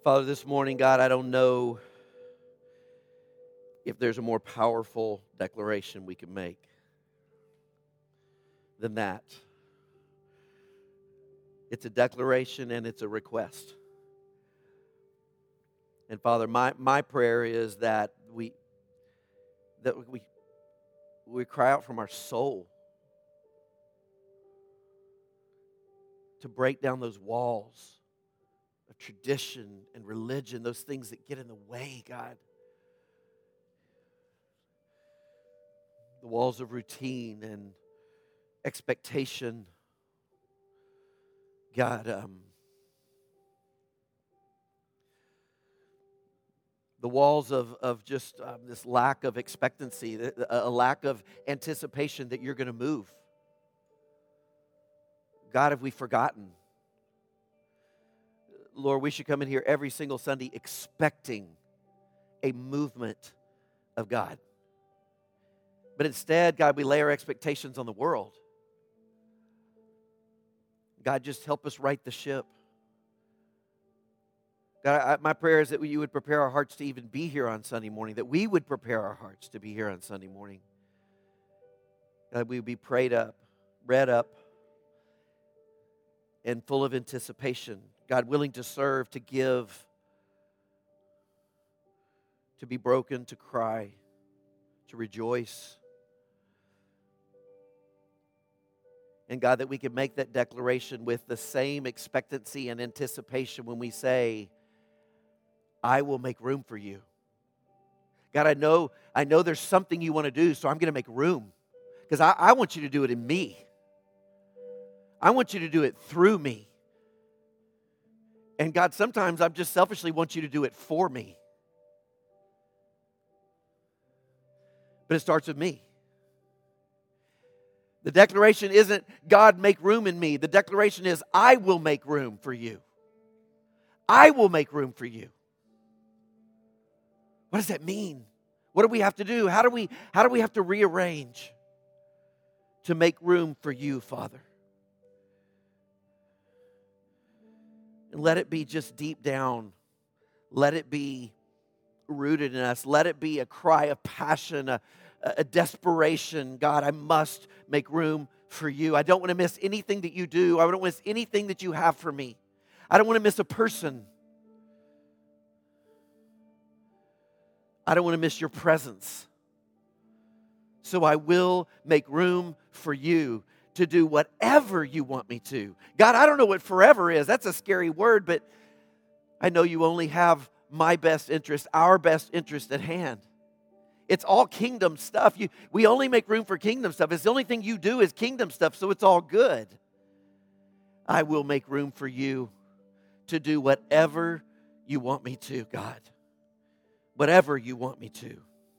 Father, this morning, God, I don't know if there's a more powerful declaration we can make than that. It's a declaration and it's a request. And Father, my prayer is that we cry out from our soul to break down those walls of tradition and religion, those things that get in the way, God. The walls of routine and expectation. God, the walls of just this lack of expectancy, a lack of anticipation that you're going to move. God, have we forgotten? Lord, we should come in here every single Sunday expecting a movement of God. But instead, God, we lay our expectations on the world. God, just help us right the ship. God, my prayer is that you would prepare our hearts to even be here on Sunday morning, that we would prepare our hearts to be here on Sunday morning. God, we would be prayed up, read up, and full of anticipation. God, willing to serve, to give, to be broken, to cry, to rejoice. And God, that we can make that declaration with the same expectancy and anticipation when we say, I will make room for you. God, I know there's something you want to do, so I'm going to make room. Because I want you to do it in me. I want you to do it through me. And God, sometimes I just selfishly want you to do it for me. But it starts with me. The declaration isn't, God, make room in me. The declaration is, I will make room for you. I will make room for you. What does that mean? What do we have to do? How do we have to rearrange to make room for you, Father? And let it be just deep down. Let it be rooted in us. Let it be a cry of passion, a desperation. God, I must make room for you. I don't want to miss anything that you do. I don't want to miss anything that you have for me. I don't want to miss a person. I don't want to miss your presence. So I will make room for you to do whatever you want me to. God, I don't know what forever is. That's a scary word, but I know you only have my best interest, our best interest at hand. It's all kingdom stuff. We only make room for kingdom stuff. It's the only thing you do is kingdom stuff, so it's all good. I will make room for you to do whatever you want me to, God. Whatever you want me to.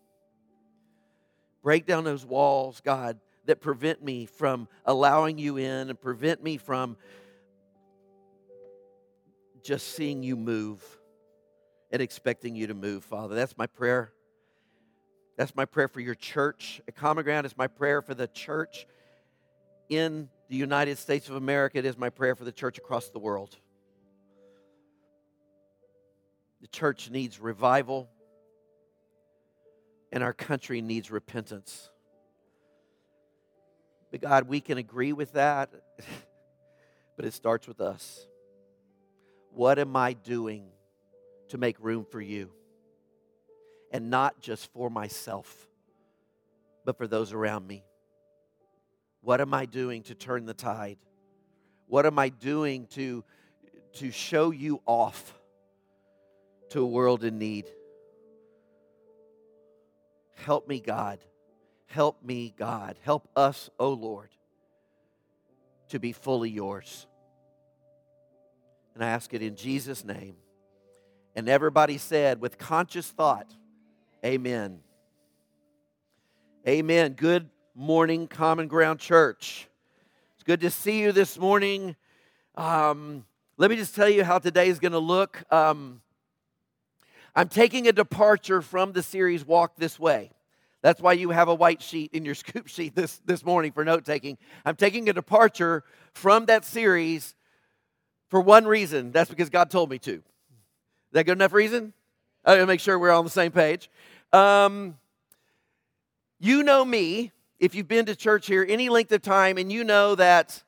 Break down those walls, God, that prevent me from allowing you in and prevent me from just seeing you move and expecting you to move, Father. That's my prayer. That's my prayer for your church at Common Ground. It's my prayer for the church in the United States of America. It is my prayer for the church across the world. The church needs revival, and our country needs repentance. But God, we can agree with that, but it starts with us. What am I doing to make room for you? And not just for myself, but for those around me. What am I doing to turn the tide? What am I doing to show you off to a world in need? Help me, God. Help me, God. Help us, O Lord, to be fully yours. And I ask it in Jesus' name. And everybody said with conscious thought, amen. Amen. Good morning, Common Ground Church. It's good to see you this morning. Let me just tell you how today is going to look. I'm taking a departure from the series Walk This Way. That's why you have a white sheet in your scoop sheet this morning for note-taking. I'm taking a departure from that series for one reason. That's because God told me to. that good enough reason? I gotta make sure we're on the same page. You know me, if you've been to church here any length of time, and you know that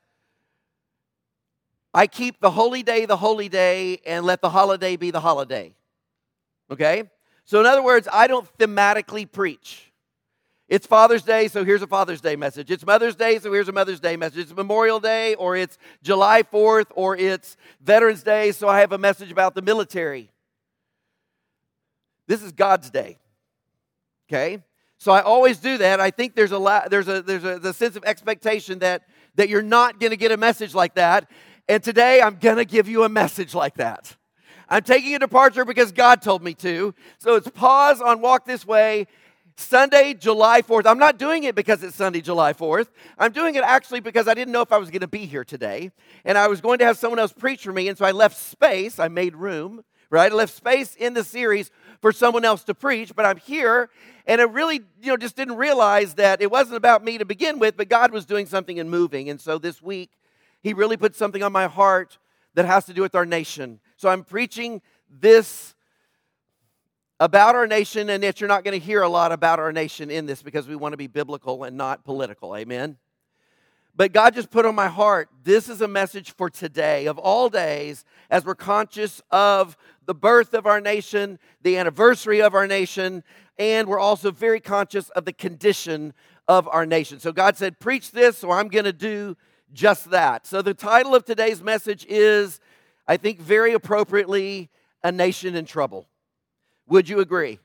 I keep the holy day, and let the holiday be the holiday. Okay? So in other words, I don't thematically preach. It's Father's Day, so here's a Father's Day message. It's Mother's Day, so here's a Mother's Day message. It's Memorial Day, or it's July 4th, or it's Veterans Day, so I have a message about the military. This is God's day. Okay? So I always do that. I think there's a sense of expectation that you're not going to get a message like that. And today I'm going to give you a message like that. I'm taking a departure because God told me to. So it's pause on Walk This Way, Sunday, July 4th. I'm not doing it because it's Sunday, July 4th. I'm doing it actually because I didn't know if I was going to be here today. And I was going to have someone else preach for me. And so I left space. I made room, right? I left space in the series for someone else to preach. But I'm here. And I really, just didn't realize that it wasn't about me to begin with, but God was doing something and moving. And so this week, He really put something on my heart that has to do with our nation. So I'm preaching this about our nation, and yet you're not going to hear a lot about our nation in this because we want to be biblical and not political. Amen? But God just put on my heart, this is a message for today, of all days, as we're conscious of the birth of our nation, the anniversary of our nation, and we're also very conscious of the condition of our nation. So God said, preach this, so I'm going to do just that. So the title of today's message is, I think very appropriately, A Nation in Trouble. Would you agree?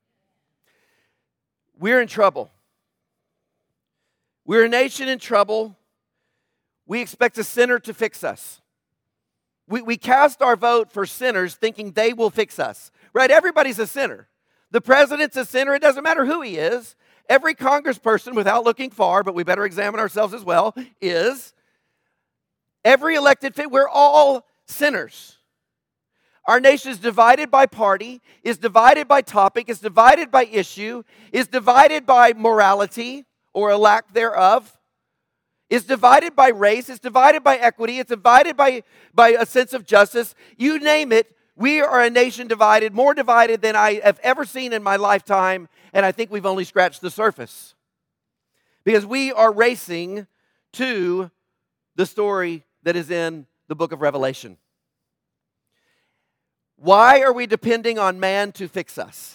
We're in trouble. We're a nation in trouble. We expect a sinner to fix us. We cast our vote for sinners thinking they will fix us. Right? Everybody's a sinner. The president's a sinner. It doesn't matter who he is. Every congressperson, without looking far, but we better examine ourselves as well, is. Every elected we're all sinners. Our nation is divided by party, is divided by topic, is divided by issue, is divided by morality or a lack thereof, is divided by race, is divided by equity, it's divided by a sense of justice. You name it, we are a nation divided, more divided than I have ever seen in my lifetime, and I think we've only scratched the surface. Because we are racing to the story that is in the book of Revelation. Why are we depending on man to fix us?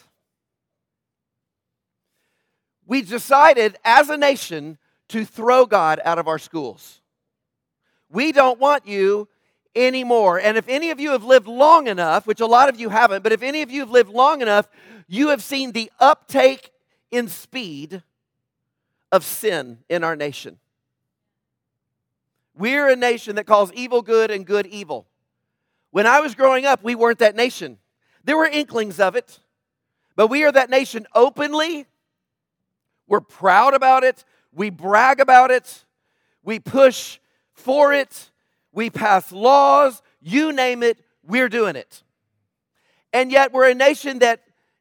We decided as a nation to throw God out of our schools. We don't want you anymore. And if any of you have lived long enough, which a lot of you haven't, but if any of you have lived long enough, you have seen the uptake in speed of sin in our nation. We're a nation that calls evil good and good evil. When I was growing up, we weren't that nation. There were inklings of it, but we are that nation openly. We're proud about it. We brag about it. We push for it. We pass laws. You name it, we're doing it. And yet we're a nation that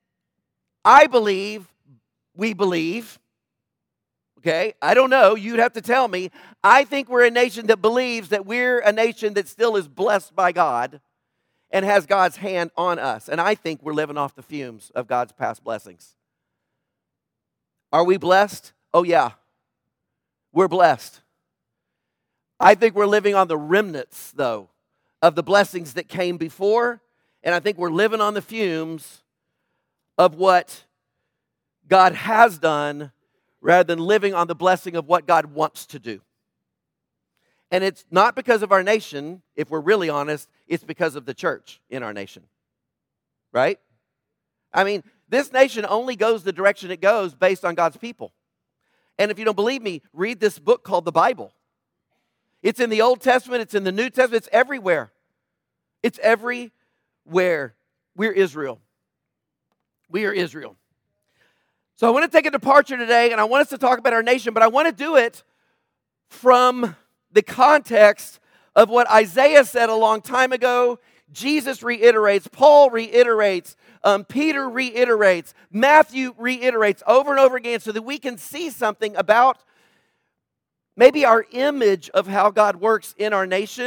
we believe, okay, I don't know, you'd have to tell me. I think we're a nation that believes that we're a nation that still is blessed by God and has God's hand on us. And I think we're living off the fumes of God's past blessings. Are we blessed? Oh yeah, we're blessed. I think we're living on the remnants, though, of the blessings that came before. And I think we're living on the fumes of what God has done rather than living on the blessing of what God wants to do. And it's not because of our nation, if we're really honest, it's because of the church in our nation. Right? I mean, this nation only goes the direction it goes based on God's people. And if you don't believe me, read this book called the Bible. It's in the Old Testament, it's in the New Testament, it's everywhere. It's everywhere. We're Israel. We are Israel. So I want to take a departure today, and I want us to talk about our nation, but I want to do it from the context of what Isaiah said a long time ago. Jesus reiterates, Paul reiterates, Peter reiterates, Matthew reiterates over and over again so that we can see something about maybe our image of how God works in our nation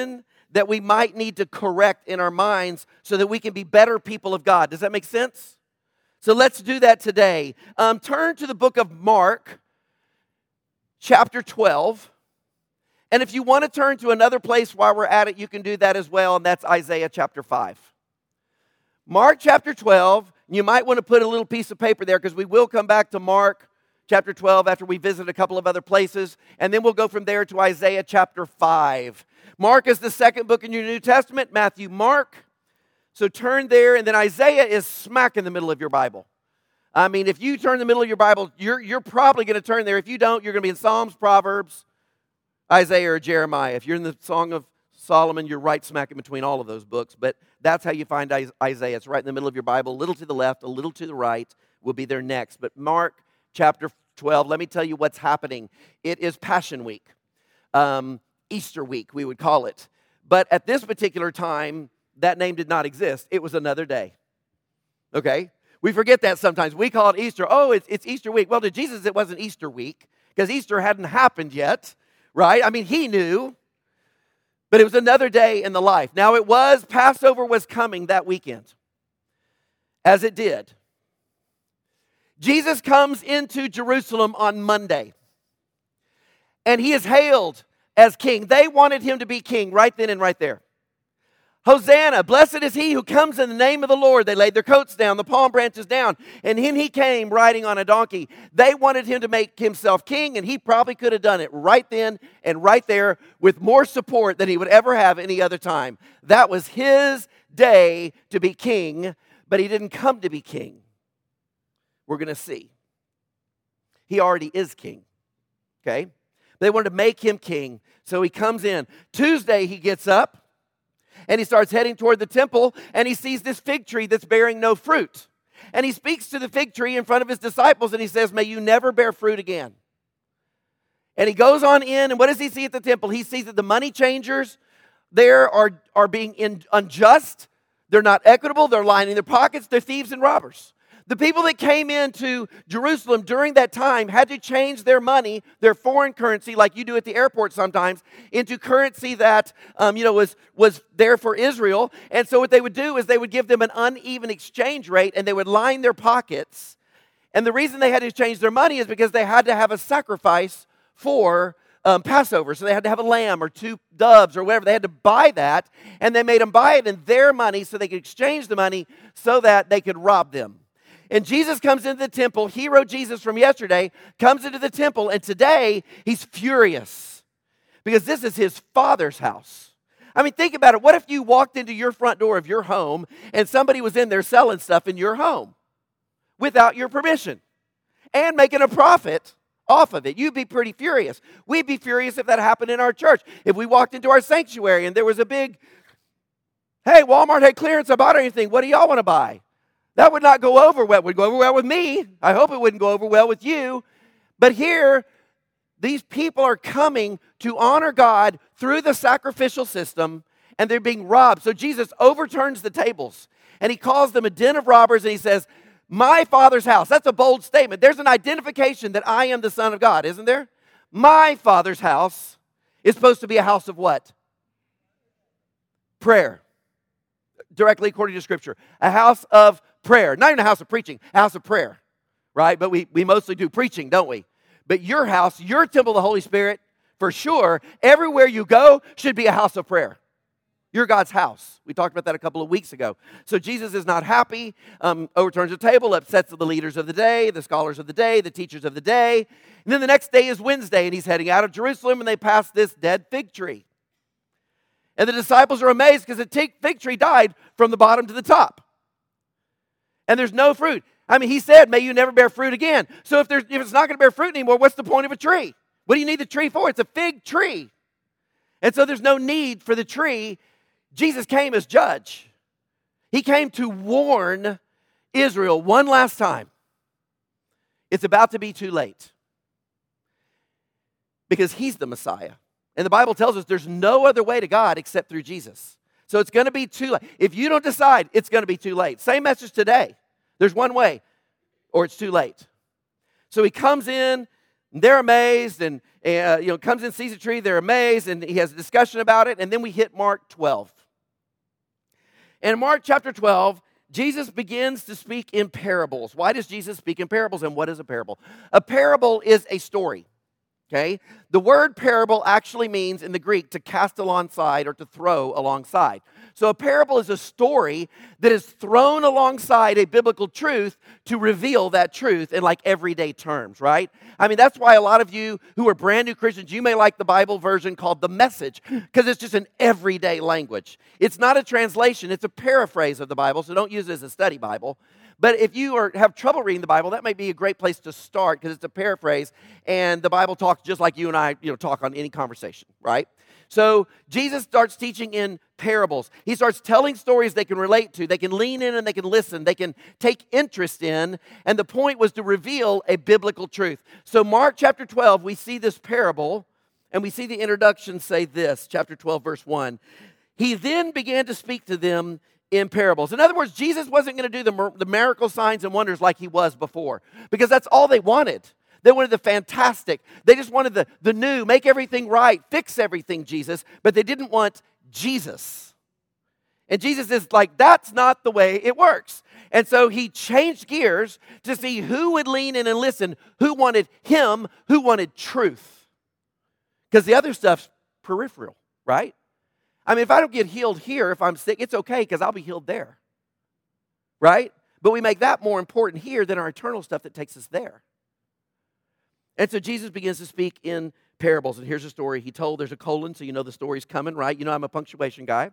that we might need to correct in our minds so that we can be better people of God. Does that make sense? So let's do that today. Turn to the book of Mark, chapter 12. And if you want to turn to another place while we're at it, you can do that as well, and that's Isaiah chapter 5. Mark chapter 12, you might want to put a little piece of paper there because we will come back to Mark chapter 12 after we visit a couple of other places, and then we'll go from there to Isaiah chapter 5. Mark is the second book in your New Testament, Matthew, Mark. So turn there, and then Isaiah is smack in the middle of your Bible. I mean, if you turn the middle of your Bible, you're probably going to turn there. If you don't, you're going to be in Psalms, Proverbs, Isaiah, or Jeremiah. If you're in the Song of Solomon, you're right smack in between all of those books. But that's how you find Isaiah. It's right in the middle of your Bible, a little to the left, a little to the right. Will be there next. But Mark chapter 12, let me tell you what's happening. It is Passion Week, Easter week, we would call it. But at this particular time, that name did not exist. It was another day. Okay? We forget that sometimes. We call it Easter. Oh, it's Easter week. Well, to Jesus, it wasn't Easter week because Easter hadn't happened yet, right? I mean, he knew. But it was another day in the life. Now, Passover was coming that weekend, as it did. Jesus comes into Jerusalem on Monday, and he is hailed as king. They wanted him to be king right then and right there. Hosanna, blessed is he who comes in the name of the Lord. They laid their coats down, the palm branches down, and in he came riding on a donkey. They wanted him to make himself king, and he probably could have done it right then and right there with more support than he would ever have any other time. That was his day to be king, but he didn't come to be king. We're going to see. He already is king, okay? They wanted to make him king, so he comes in. Tuesday, he gets up. And he starts heading toward the temple, and he sees this fig tree that's bearing no fruit. And he speaks to the fig tree in front of his disciples, and he says, may you never bear fruit again. And he goes on in, and what does he see at the temple? He sees that the money changers there are being unjust. They're not equitable. They're lining their pockets. They're thieves and robbers. The people that came into Jerusalem during that time had to change their money, their foreign currency, like you do at the airport sometimes, into currency that was there for Israel. And so what they would do is they would give them an uneven exchange rate, and they would line their pockets. And the reason they had to change their money is because they had to have a sacrifice for Passover. So they had to have a lamb or 2 doves or whatever. They had to buy that, and they made them buy it in their money so they could exchange the money so that they could rob them. And Jesus comes into the temple. Hero Jesus from yesterday comes into the temple, and today he's furious because this is his Father's house. I mean, think about it. What if you walked into your front door of your home and somebody was in there selling stuff in your home without your permission and making a profit off of it? You'd be pretty furious. We'd be furious if that happened in our church. If we walked into our sanctuary and there was a big, hey, Walmart had clearance, I bought anything. What do y'all want to buy? That would not go over well. It would go over well with me. I hope it wouldn't go over well with you. But here, these people are coming to honor God through the sacrificial system, and they're being robbed. So Jesus overturns the tables, and he calls them a den of robbers, and he says, my Father's house. That's a bold statement. There's an identification that I am the Son of God, isn't there? My Father's house is supposed to be a house of what? Prayer. Directly according to Scripture. A house of prayer. Not even a house of preaching, a house of prayer, right? But we mostly do preaching, don't we? But your house, your temple of the Holy Spirit, for sure, everywhere you go should be a house of prayer. You're God's house. We talked about that a couple of weeks ago. So Jesus is not happy, overturns the table, upsets the leaders of the day, the scholars of the day, the teachers of the day. And then the next day is Wednesday, and he's heading out of Jerusalem, and they pass this dead fig tree. And the disciples are amazed because the fig tree died from the bottom to the top. And there's no fruit. I mean, he said, may you never bear fruit again. So if it's not going to bear fruit anymore, what's the point of a tree? What do you need the tree for? It's a fig tree. And so there's no need for the tree. Jesus came as judge. He came to warn Israel one last time. It's about to be too late. Because he's the Messiah. And the Bible tells us there's no other way to God except through Jesus. So it's going to be too late. If you don't decide, it's going to be too late. Same message today. There's one way, or it's too late. So he comes in, and they're amazed, and and comes in, sees a tree, they're amazed, and he has a discussion about it, and then we hit Mark 12. And in Mark chapter 12, Jesus begins to speak in parables. Why does Jesus speak in parables, and what is a parable? A parable is a story, okay? The word parable actually means, in the Greek, to cast alongside or to throw alongside. So a parable is a story that is thrown alongside a biblical truth to reveal that truth in like everyday terms, right? I mean, that's why a lot of you who are brand new Christians, you may like the Bible version called The Message, because it's just an everyday language. It's not a translation, it's a paraphrase of the Bible, so don't use it as a study Bible. But if you have trouble reading the Bible, that might be a great place to start, because it's a paraphrase, and the Bible talks just like you and I talk on any conversation, right? So Jesus starts teaching in parables. He starts telling stories they can relate to, they can lean in and they can listen, they can take interest in, and the point was to reveal a biblical truth. So Mark chapter 12, we see this parable, and we see the introduction say this, chapter 12, verse 1. He then began to speak to them in parables. In other words, Jesus wasn't going to do the miracle signs and wonders like he was before, because that's all they wanted. They wanted the fantastic. They just wanted the new, make everything right, fix everything, Jesus. But they didn't want Jesus. And Jesus is like, that's not the way it works. And so he changed gears to see who would lean in and listen, who wanted him, who wanted truth. Because the other stuff's peripheral, right? I mean, if I don't get healed here, if I'm sick, it's okay because I'll be healed there, right? But we make that more important here than our eternal stuff that takes us there. And so Jesus begins to speak in parables. And here's a story he told. There's a colon, so you know the story's coming, right? You know I'm a punctuation guy.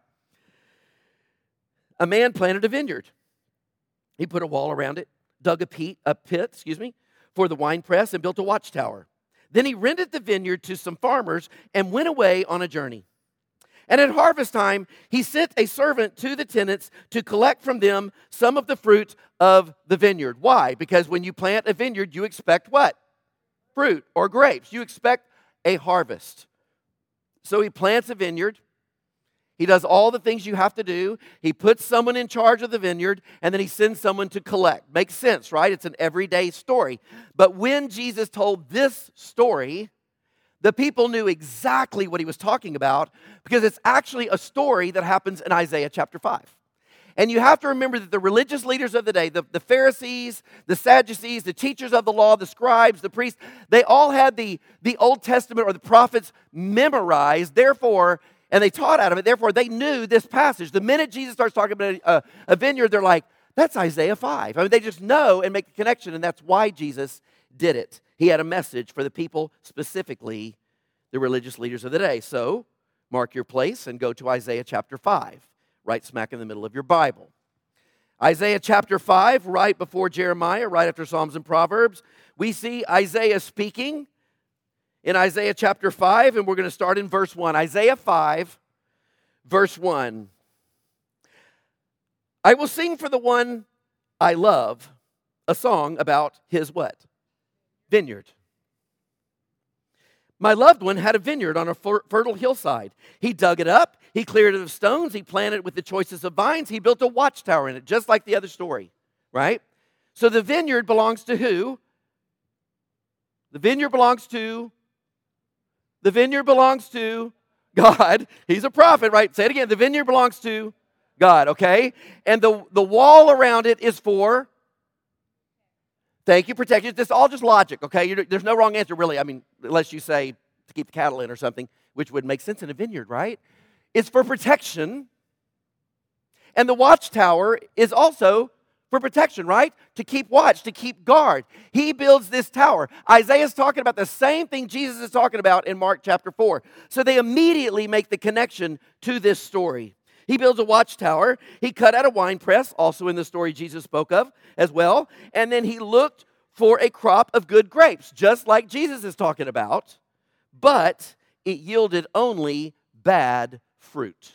A man planted a vineyard. He put a wall around it, dug a pit, for the winepress, and built a watchtower. Then he rented the vineyard to some farmers and went away on a journey. And at harvest time, he sent a servant to the tenants to collect from them some of the fruit of the vineyard. Why? Because when you plant a vineyard, you expect what? Fruit or grapes. You expect a harvest. So he plants a vineyard. He does all the things you have to do. He puts someone in charge of the vineyard, and then he sends someone to collect. Makes sense, right? It's an everyday story. But when Jesus told this story, the people knew exactly what he was talking about, because it's actually a story that happens in Isaiah chapter 5. And you have to remember that the religious leaders of the day, the Pharisees, the Sadducees, the teachers of the law, the scribes, the priests, they all had the Old Testament or the prophets memorized, therefore, and they taught out of it, therefore they knew this passage. The minute Jesus starts talking about a vineyard, they're like, that's Isaiah 5. I mean, they just know and make the connection, and that's why Jesus did it. He had a message for the people, specifically the religious leaders of the day. So, mark your place and go to Isaiah chapter 5. Right smack in the middle of your Bible. Isaiah chapter 5, right before Jeremiah, right after Psalms and Proverbs, we see Isaiah speaking in Isaiah chapter 5, and we're going to start in verse 1. Isaiah 5, verse 1. I will sing for the one I love a song about his what? Vineyard. My loved one had a vineyard on a fertile hillside. He dug it up. He cleared it of stones. He planted it with the choicest of vines. He built a watchtower in it, just like the other story, right? So the vineyard belongs to who? The vineyard belongs to God. He's a prophet, right? Say it again. The vineyard belongs to God, okay? And the wall around it is for? Thank you, protection. This is all just logic, okay? There's no wrong answer, really. I mean, unless you say to keep the cattle in or something, which would make sense in a vineyard, right? It's for protection. And the watchtower is also for protection, right? To keep watch, to keep guard. He builds this tower. Isaiah's talking about the same thing Jesus is talking about in Mark chapter 4. So they immediately make the connection to this story. He builds a watchtower. He cut out a winepress, also in the story Jesus spoke of as well. And then he looked for a crop of good grapes, just like Jesus is talking about. But it yielded only bad fruit.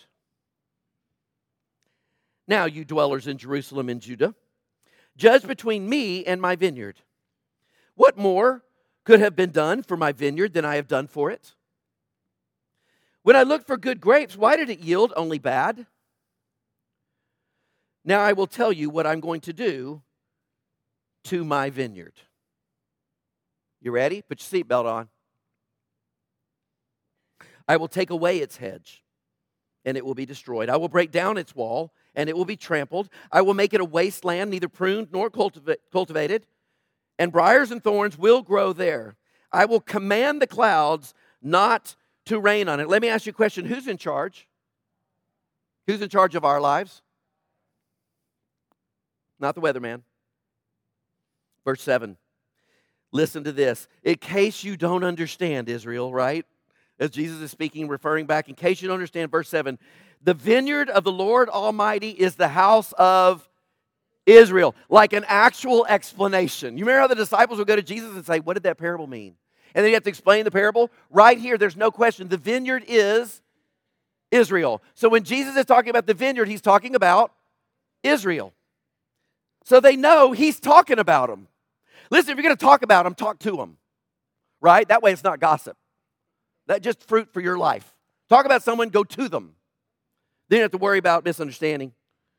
Now, you dwellers in Jerusalem and Judah, judge between me and my vineyard. What more could have been done for my vineyard than I have done for it? When I looked for good grapes, why did it yield only bad? Now I will tell you what I'm going to do to my vineyard. You ready? Put your seatbelt on. I will take away its hedge, and it will be destroyed. I will break down its wall, and it will be trampled. I will make it a wasteland, neither pruned nor cultivated, and briars and thorns will grow there. I will command the clouds not to rain on it. Let me ask you a question. Who's in charge? Who's in charge of our lives? Not the weatherman. Verse 7. Listen to this. In case you don't understand, Israel, right? As Jesus is speaking, referring back, in case you don't understand, verse 7. The vineyard of the Lord Almighty is the house of Israel. Like an actual explanation. You remember how the disciples would go to Jesus and say, what did that parable mean? And then you have to explain the parable. Right here, there's no question. The vineyard is Israel. So when Jesus is talking about the vineyard, he's talking about Israel. So they know he's talking about them. Listen, if you're going to talk about them, talk to them. Right? That way it's not gossip. That's just fruit for your life. Talk about someone, go to them. Then you don't have to worry about misunderstanding.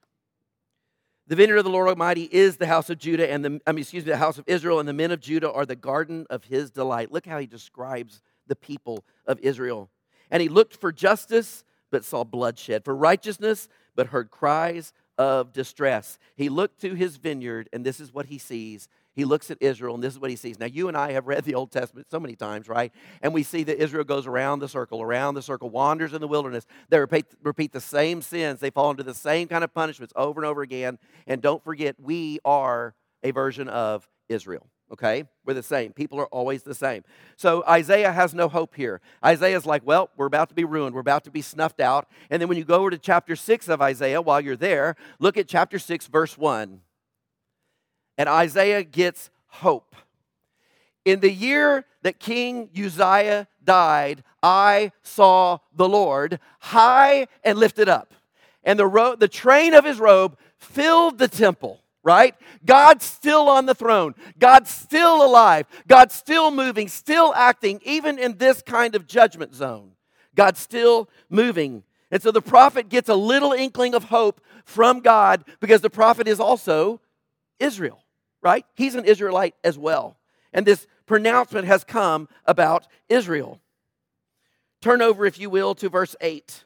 The vineyard of the Lord Almighty is the house of Judah, and the house of Israel, and the men of Judah are the garden of his delight. Look how he describes the people of Israel. And he looked for justice, but saw bloodshed, for righteousness, but heard cries of distress. He looked to his vineyard, and this is what he sees. He looks at Israel, and this is what he sees. Now, you and I have read the Old Testament so many times, right? And we see that Israel goes around the circle, wanders in the wilderness. They repeat the same sins. They fall into the same kind of punishments over and over again. And don't forget, we are a version of Israel, okay? We're the same. People are always the same. So Isaiah has no hope here. Isaiah's like, well, we're about to be ruined. We're about to be snuffed out. And then when you go over to chapter 6 of Isaiah, while you're there, look at chapter 6, verse 1. And Isaiah gets hope. In the year that King Uzziah died, I saw the Lord high and lifted up. And the train of his robe filled the temple, right? God's still on the throne. God's still alive. God's still moving, still acting, even in this kind of judgment zone. God's still moving. And so the prophet gets a little inkling of hope from God because the prophet is also Israel. Right? He's an Israelite as well. And this pronouncement has come about Israel. Turn over, if you will, to verse 8.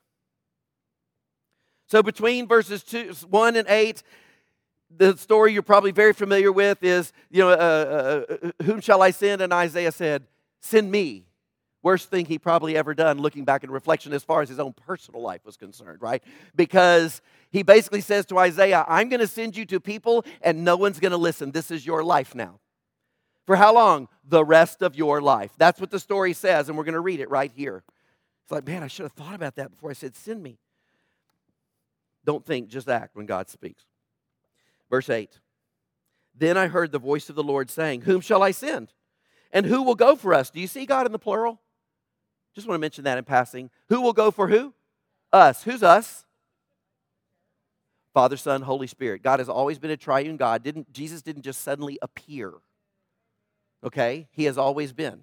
So between verses 1 and 8, the story you're probably very familiar with is, whom shall I send? And Isaiah said, send me. Worst thing he probably ever done, looking back in reflection as far as his own personal life was concerned, right? Because he basically says to Isaiah, I'm going to send you to people and no one's going to listen. This is your life now. For how long? The rest of your life. That's what the story says, and we're going to read it right here. It's like, man, I should have thought about that before I said, send me. Don't think, just act when God speaks. Verse 8. Then I heard the voice of the Lord saying, whom shall I send? And who will go for us? Do you see God in the plural? Just want to mention that in passing. Who will go for who? Us. Who's us? Father, Son, Holy Spirit. God has always been a triune God. Jesus didn't just suddenly appear. Okay? He has always been.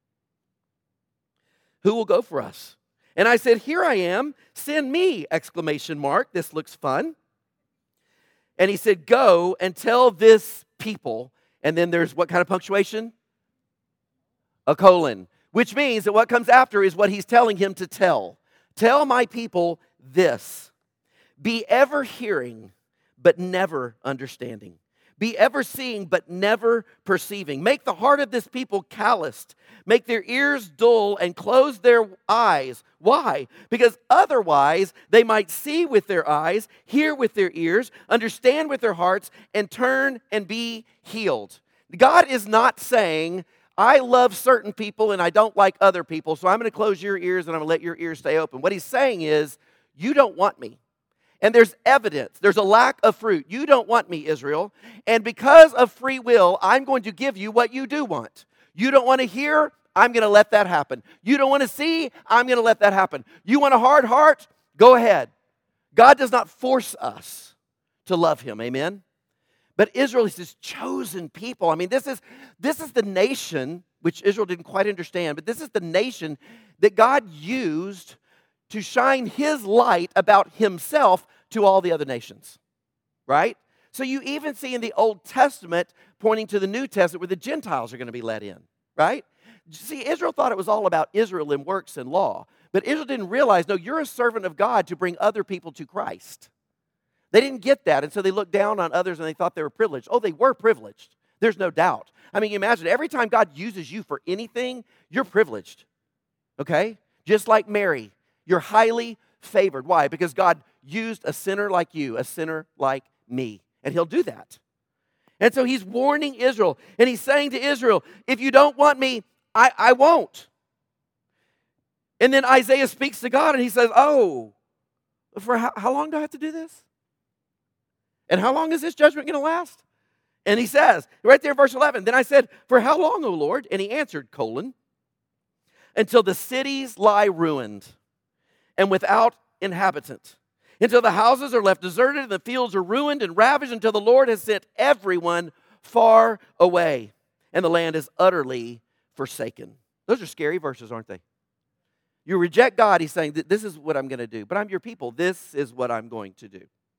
Who will go for us? And I said, here I am. Send me! Exclamation mark. This looks fun. And he said, go and tell this people. And then there's what kind of punctuation? A colon. Which means that what comes after is what he's telling him to tell. Tell my people this. Be ever hearing, but never understanding. Be ever seeing, but never perceiving. Make the heart of this people calloused. Make their ears dull and close their eyes. Why? Because otherwise they might see with their eyes, hear with their ears, understand with their hearts, and turn and be healed. God is not saying, I love certain people and I don't like other people, so I'm going to close your ears and I'm going to let your ears stay open. What he's saying is, you don't want me. And there's evidence. There's a lack of fruit. You don't want me, Israel. And because of free will, I'm going to give you what you do want. You don't want to hear? I'm going to let that happen. You don't want to see? I'm going to let that happen. You want a hard heart? Go ahead. God does not force us to love him. Amen? But Israel is this chosen people. I mean, this is the nation, which Israel didn't quite understand, but this is the nation that God used to shine his light about himself to all the other nations, right? So you even see in the Old Testament pointing to the New Testament where the Gentiles are going to be let in, right? See, Israel thought it was all about Israel and works and law. But Israel didn't realize, no, you're a servant of God to bring other people to Christ. They didn't get that, and so they looked down on others and they thought they were privileged. Oh, they were privileged. There's no doubt. I mean, imagine every time God uses you for anything, you're privileged. Okay? Just like Mary, you're highly favored. Why? Because God used a sinner like you, a sinner like me, and he'll do that. And so he's warning Israel, and he's saying to Israel, if you don't want me, I won't. And then Isaiah speaks to God, and he says, oh, for how long do I have to do this? And how long is this judgment going to last? And he says, right there in verse 11, then I said, for how long, O Lord? And he answered, until the cities lie ruined and without inhabitant, until the houses are left deserted and the fields are ruined and ravaged, until the Lord has sent everyone far away and the land is utterly forsaken. Those are scary verses, aren't they? You reject God, he's saying, this is what I'm going to do. But I'm your people. This is what I'm going to do.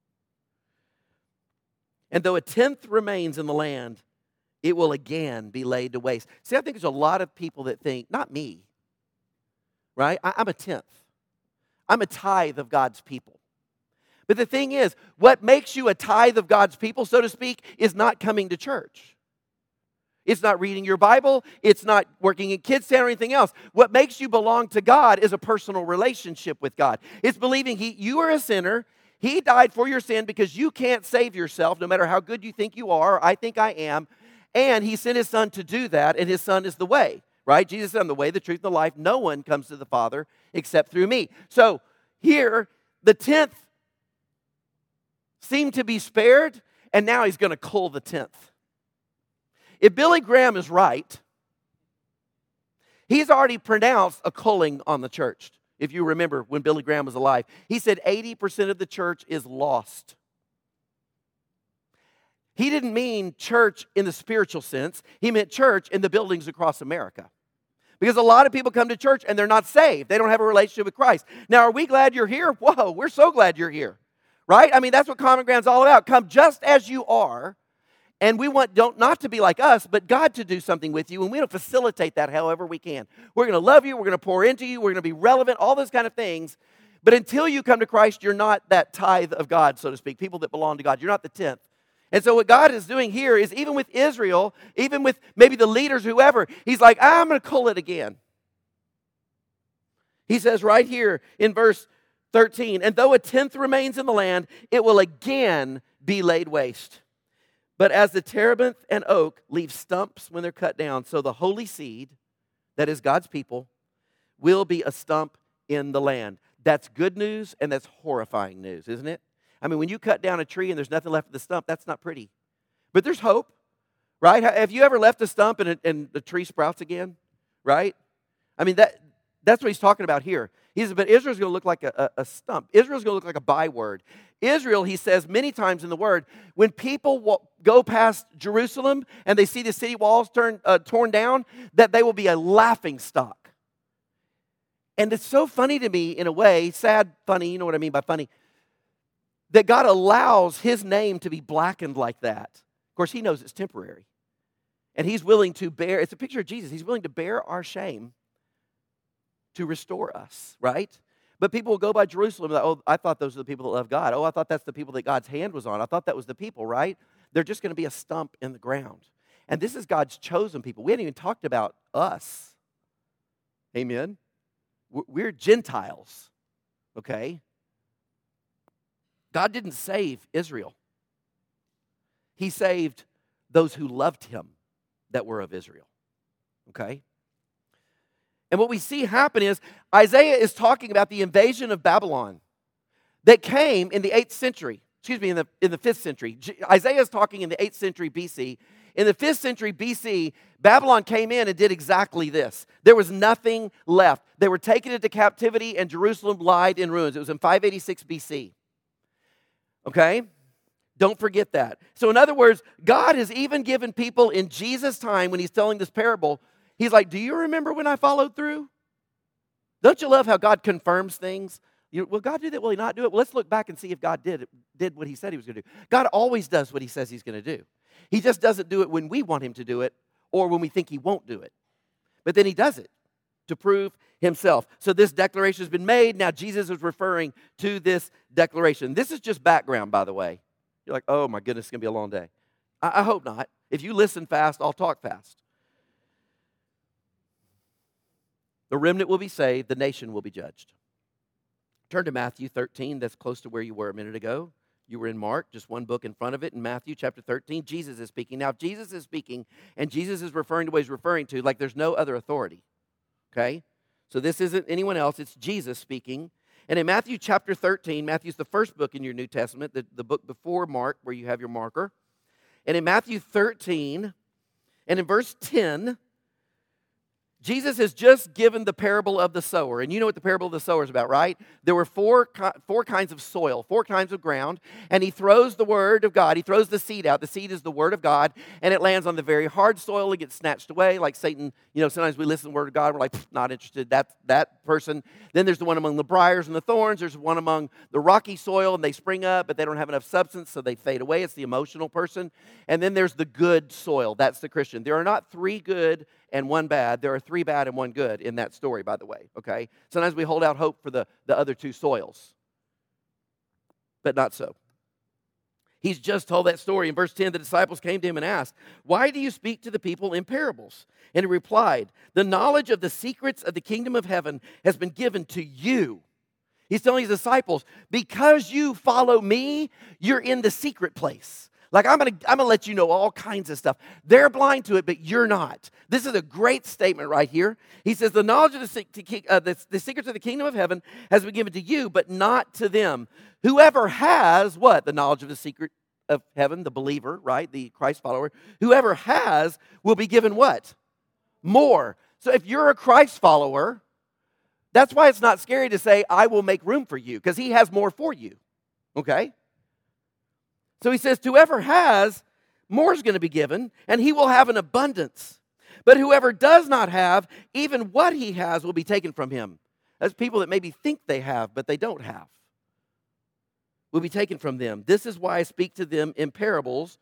And though a tenth remains in the land, it will again be laid to waste. See, I think there's a lot of people that think, not me, right? I'm a tenth. I'm a tithe of God's people. But the thing is, what makes you a tithe of God's people, so to speak, is not coming to church. It's not reading your Bible. It's not working in Kids Center or anything else. What makes you belong to God is a personal relationship with God. It's believing you are a sinner. He died for your sin because you can't save yourself, no matter how good you think you are, or I think I am. And he sent his son to do that, and his son is the way, right? Jesus said, I'm the way, the truth, and the life. No one comes to the Father except through me. So here, the tenth seemed to be spared, and now he's going to cull the tenth. If Billy Graham is right, he's already pronounced a culling on the church. If you remember when Billy Graham was alive, he said 80% of the church is lost. He didn't mean church in the spiritual sense. He meant church in the buildings across America. Because a lot of people come to church and they're not saved. They don't have a relationship with Christ. Now, are we glad you're here? Whoa, we're so glad you're here. Right? I mean, that's what Common Ground's all about. Come just as you are. And we want not to be like us, but God to do something with you. And we don't facilitate that however we can. We're going to love you. We're going to pour into you. We're going to be relevant, all those kind of things. But until you come to Christ, you're not that tithe of God, so to speak, people that belong to God. You're not the tenth. And so what God is doing here is even with Israel, even with maybe the leaders, whoever, he's like, I'm going to cull it again. He says right here in verse 13, and though a tenth remains in the land, it will again be laid waste. But as the terebinth and oak leave stumps when they're cut down, so the holy seed, that is God's people, will be a stump in the land. That's good news and that's horrifying news, isn't it? I mean, when you cut down a tree and there's nothing left of the stump, that's not pretty. But there's hope, right? Have you ever left a stump and the tree sprouts again, right? I mean, that's what he's talking about here. He says, but Israel's going to look like a stump. Israel's going to look like a byword. Israel, he says many times in the Word, when people go past Jerusalem and they see the city walls torn down, that they will be a laughing stock. And it's so funny to me in a way, sad, funny, you know what I mean by funny, that God allows his name to be blackened like that. Of course, he knows it's temporary. And he's willing to bear, it's a picture of Jesus, he's willing to bear our shame to restore us, right? But people will go by Jerusalem and oh, I thought those are the people that love God. Oh, I thought that's the people that God's hand was on. I thought that was the people, right? They're just going to be a stump in the ground. And this is God's chosen people. We hadn't even talked about us. Amen? We're Gentiles, okay? God didn't save Israel. He saved those who loved him that were of Israel, okay? And what we see happen is Isaiah is talking about the invasion of Babylon that came in the 8th century. In the 5th century. Isaiah is talking in the 8th century BC. In the 5th century BC, Babylon came in and did exactly this. There was nothing left. They were taken into captivity and Jerusalem lied in ruins. It was in 586 BC. Okay? Don't forget that. So in other words, God has even given people in Jesus' time when he's telling this parable, he's like, do you remember when I followed through? Don't you love how God confirms things? Will God do that? Will he not do it? Well, let's look back and see if God did what he said he was going to do. God always does what he says he's going to do. He just doesn't do it when we want him to do it or when we think he won't do it. But then he does it. to prove himself. So this declaration has been made. Now Jesus is referring to this declaration. This is just background, by the way. You're like, oh my goodness, it's going to be a long day. I hope not. If you listen fast, I'll talk fast. The remnant will be saved. The nation will be judged. Turn to Matthew 13. That's close to where you were a minute ago. You were in Mark, just one book in front of it. In Matthew chapter 13, Jesus is speaking. Now, if Jesus is speaking, and Jesus is referring to what he's referring to, like there's no other authority. Okay? So this isn't anyone else. It's Jesus speaking. And in Matthew chapter 13, Matthew's the first book in your New Testament, the book before Mark, where you have your marker. And in Matthew 13, and in verse 10, Jesus has just given the parable of the sower. And you know what the parable of the sower is about, right? There were four kinds of soil, 4 kinds of ground. And he throws the word of God. He throws the seed out. The seed is the word of God. And it lands on the very hard soil. It gets snatched away. Like Satan, sometimes we listen to the word of God. We're like, not interested. That person. Then there's the one among the briars and the thorns. There's one among the rocky soil. And they spring up, but they don't have enough substance, so they fade away. It's the emotional person. And then there's the good soil. That's the Christian. There are not 3 good and 1 bad. There are 3 bad and 1 good in that story, by the way, okay? Sometimes we hold out hope for the other 2 soils, but not so. He's just told that story. In verse 10, the disciples came to him and asked, "Why do you speak to the people in parables?" And he replied, "The knowledge of the secrets of the kingdom of heaven has been given to you." He's telling his disciples, because you follow me, you're in the secret place. Like, I'm gonna let you know all kinds of stuff. They're blind to it, but you're not. This is a great statement right here. He says, the knowledge of the secrets of the kingdom of heaven has been given to you, but not to them. Whoever has, what? The knowledge of the secret of heaven, the believer, right? The Christ follower. Whoever has will be given what? More. So if you're a Christ follower, that's why it's not scary to say, I will make room for you, because he has more for you. Okay? So he says, whoever has, more is going to be given, and he will have an abundance. But whoever does not have, even what he has will be taken from him. That's people that maybe think they have, but they don't have. Will be taken from them. This is why I speak to them in parables,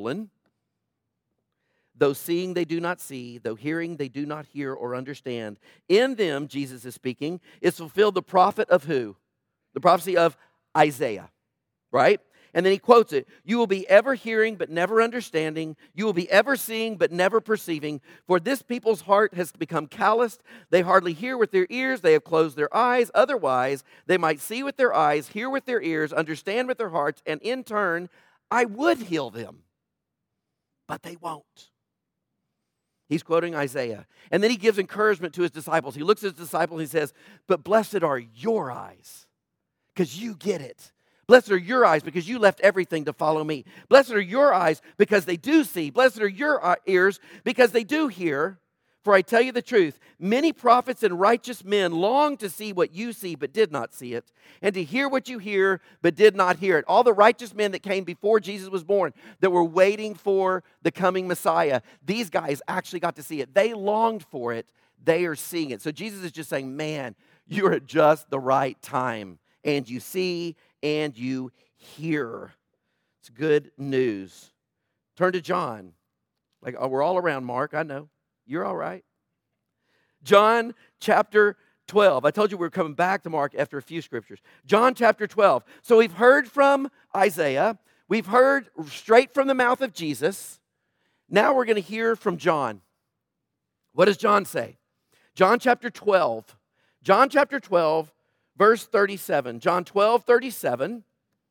though seeing they do not see, though hearing they do not hear or understand. In them, Jesus is speaking, is fulfilled the prophet of who? The prophecy of Isaiah, right? And then he quotes it. You will be ever hearing but never understanding. You will be ever seeing but never perceiving. For this people's heart has become calloused. They hardly hear with their ears. They have closed their eyes. Otherwise, they might see with their eyes, hear with their ears, understand with their hearts, and in turn, I would heal them. But they won't. He's quoting Isaiah. And then he gives encouragement to his disciples. He looks at his disciples and he says, but blessed are your eyes, because you get it. Blessed are your eyes because you left everything to follow me. Blessed are your eyes because they do see. Blessed are your ears because they do hear. For I tell you the truth, many prophets and righteous men long to see what you see but did not see it, and to hear what you hear but did not hear it. All the righteous men that came before Jesus was born that were waiting for the coming Messiah, these guys actually got to see it. They longed for it. They are seeing it. So Jesus is just saying, man, you're at just the right time, and you see and you hear. It's good news. Turn to John. We're all around Mark, I know. You're all right. John chapter 12. I told you we were coming back to Mark after a few scriptures. John chapter 12. So we've heard from Isaiah. We've heard straight from the mouth of Jesus. Now we're going to hear from John. What does John say? John chapter 12. John chapter 12. Verse 37, John 12:37.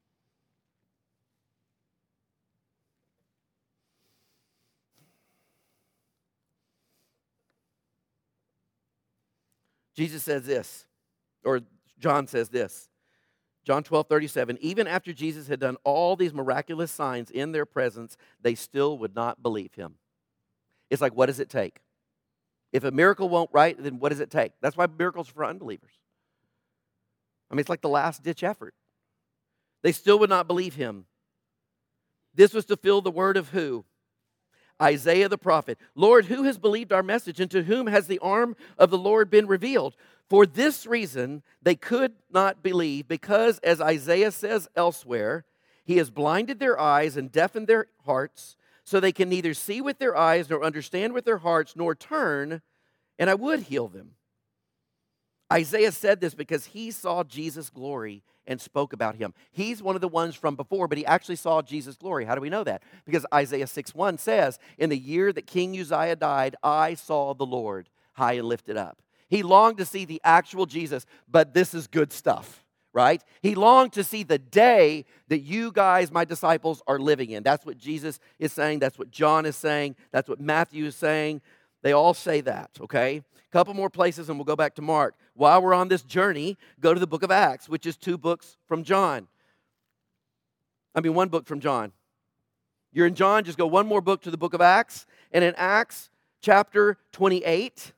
Jesus says this, or John says this. John 12:37, even after Jesus had done all these miraculous signs in their presence, they still would not believe him. It's like, what does it take? If a miracle won't right, then what does it take? That's why miracles are for unbelievers. I mean, it's like the last-ditch effort. They still would not believe him. This was to fulfill the word of who? Isaiah the prophet. Lord, who has believed our message, and to whom has the arm of the Lord been revealed? For this reason, they could not believe, because, as Isaiah says elsewhere, he has blinded their eyes and deafened their hearts, so they can neither see with their eyes, nor understand with their hearts, nor turn, and I would heal them. Isaiah said this because he saw Jesus' glory and spoke about him. He's one of the ones from before, but he actually saw Jesus' glory. How do we know that? Because Isaiah 6:1 says, in the year that King Uzziah died, I saw the Lord high and lifted up. He longed to see the actual Jesus, but this is good stuff, right? He longed to see the day that you guys, my disciples, are living in. That's what Jesus is saying. That's what John is saying. That's what Matthew is saying. They all say that, okay? A couple more places and we'll go back to Mark. While we're on this journey, go to the book of Acts, which is one book from John. You're in John, just go one more book to the book of Acts. And in Acts chapter 28,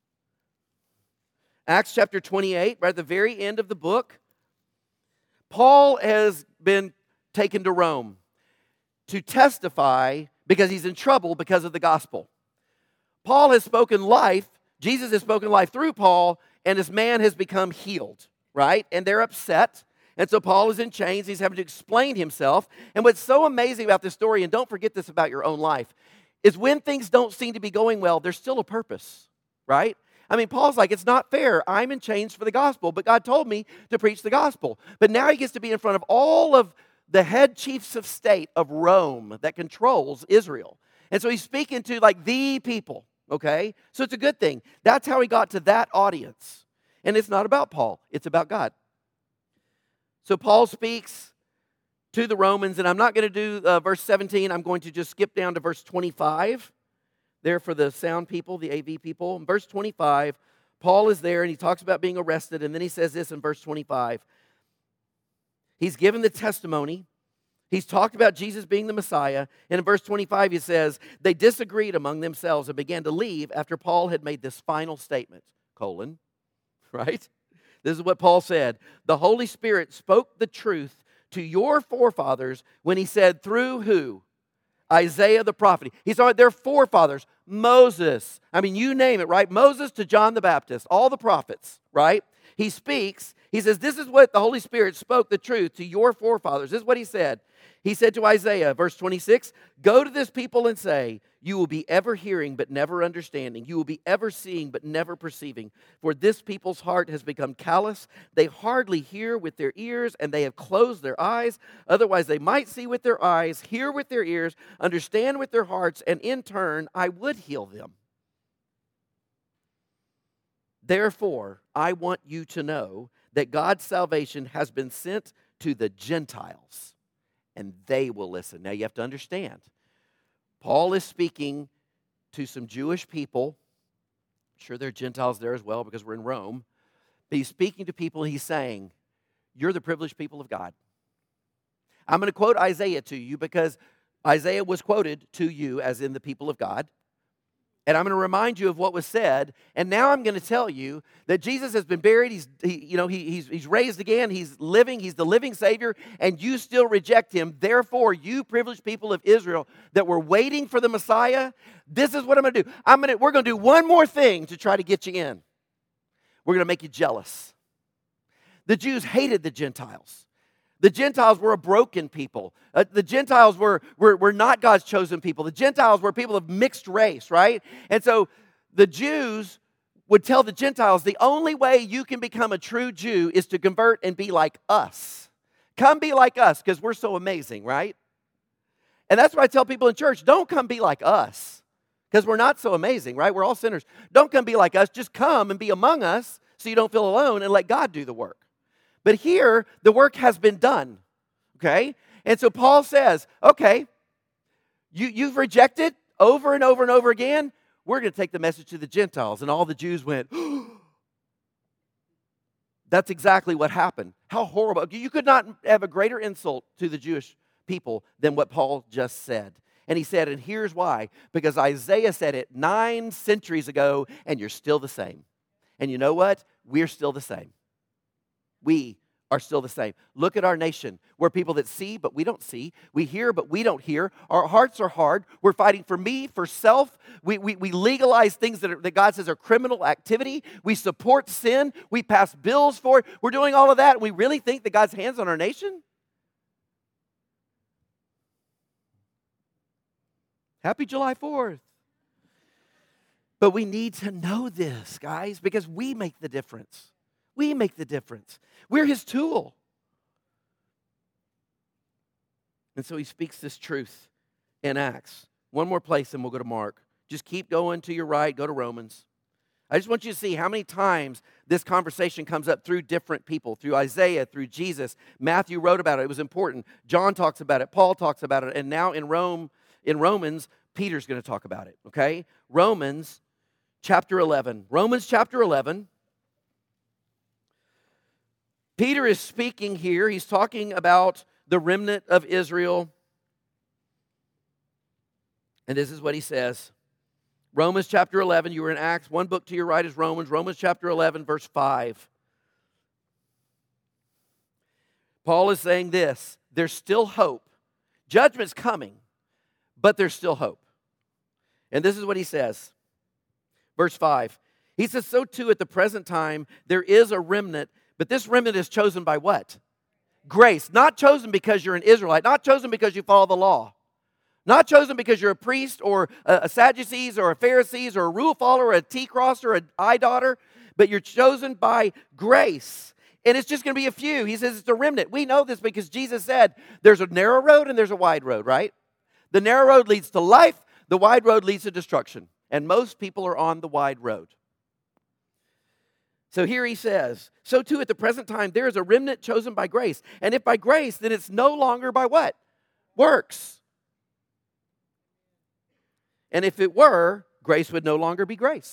Acts chapter 28, right at the very end of the book, Paul has been taken to Rome to testify because he's in trouble because of the gospel. Paul has spoken life, Jesus has spoken life through Paul, and this man has become healed, right? And they're upset. And so Paul is in chains. He's having to explain himself. And what's so amazing about this story, and don't forget this about your own life, is when things don't seem to be going well, there's still a purpose, right? I mean, Paul's like, it's not fair. I'm in chains for the gospel, but God told me to preach the gospel. But now he gets to be in front of all of the head chiefs of state of Rome that controls Israel. And so he's speaking to like the people, okay? So it's a good thing. That's how he got to that audience. And it's not about Paul. It's about God. So Paul speaks to the Romans, and I'm not going to do verse 17. I'm going to just skip down to verse 25 there for the sound people, the AV people. In verse 25, Paul is there, and he talks about being arrested, and then he says this in verse 25. He's given the testimony. He's talked about Jesus being the Messiah. And in verse 25, he says, they disagreed among themselves and began to leave after Paul had made this final statement, right? This is what Paul said. The Holy Spirit spoke the truth to your forefathers when he said, through who? Isaiah the prophet. He's talking about their forefathers. Moses. I mean, you name it, right? Moses to John the Baptist. All the prophets, right? He speaks. He says, this is what the Holy Spirit spoke the truth to your forefathers. This is what he said. He said to Isaiah, verse 26, go to this people and say, you will be ever hearing but never understanding. You will be ever seeing but never perceiving. For this people's heart has become callous. They hardly hear with their ears, and they have closed their eyes. Otherwise they might see with their eyes, hear with their ears, understand with their hearts, and in turn I would heal them. Therefore, I want you to know that God's salvation has been sent to the Gentiles, and they will listen. Now you have to understand, Paul is speaking to some Jewish people. I'm sure there are Gentiles there as well because we're in Rome. But he's speaking to people and he's saying, you're the privileged people of God. I'm going to quote Isaiah to you because Isaiah was quoted to you as in the people of God. And I'm going to remind you of what was said. And now I'm going to tell you that Jesus has been buried. He's raised again. He's living. He's the living Savior. And you still reject him. Therefore, you privileged people of Israel that were waiting for the Messiah, this is what I'm going to do. We're going to do one more thing to try to get you in. We're going to make you jealous. The Jews hated the Gentiles. The Gentiles were a broken people. The Gentiles were not God's chosen people. The Gentiles were people of mixed race, right? And so the Jews would tell the Gentiles, the only way you can become a true Jew is to convert and be like us. Come be like us because we're so amazing, right? And that's why I tell people in church, don't come be like us because we're not so amazing, right? We're all sinners. Don't come be like us. Just come and be among us so you don't feel alone and let God do the work. But here, the work has been done, okay? And so Paul says, okay, you've rejected over and over and over again. We're going to take the message to the Gentiles. And all the Jews went, that's exactly what happened. How horrible. You could not have a greater insult to the Jewish people than what Paul just said. And he said, and here's why. Because Isaiah said it 9 centuries ago, and you're still the same. And you know what? We're still the same. We are still the same. Look at our nation. We're people that see, but we don't see. We hear, but we don't hear. Our hearts are hard. We're fighting for me, for self. We legalize things that God says are criminal activity. We support sin. We pass bills for it. We're doing all of that. And we really think that God's hands on our nation? Happy July 4th. But we need to know this, guys, because we make the difference. We make the difference. We're his tool. And so he speaks this truth in Acts. One more place and we'll go to Mark. Just keep going to your right, go to Romans. I just want you to see how many times this conversation comes up through different people, through Isaiah, through Jesus. Matthew wrote about it. It was important. John talks about it. Paul talks about it. And now in Romans, Peter's going to talk about it, okay? Romans chapter 11. Romans chapter 11. Peter is speaking here. He's talking about the remnant of Israel. And this is what he says. Romans chapter 11, you were in Acts. One book to your right is Romans. Romans chapter 11, verse 5. Paul is saying this. There's still hope. Judgment's coming, but there's still hope. And this is what he says. Verse 5. He says, so too at the present time there is a remnant, but this remnant is chosen by what? Grace. Not chosen because you're an Israelite. Not chosen because you follow the law. Not chosen because you're a priest or a Sadducees or a Pharisees or a rule follower or a T-crosser or an eye-daughter, but you're chosen by grace. And it's just going to be a few. He says it's a remnant. We know this because Jesus said there's a narrow road and there's a wide road, right? The narrow road leads to life. The wide road leads to destruction. And most people are on the wide road. So here he says, so too at the present time there is a remnant chosen by grace. And if by grace, then it's no longer by what? Works. And if it were, grace would no longer be grace.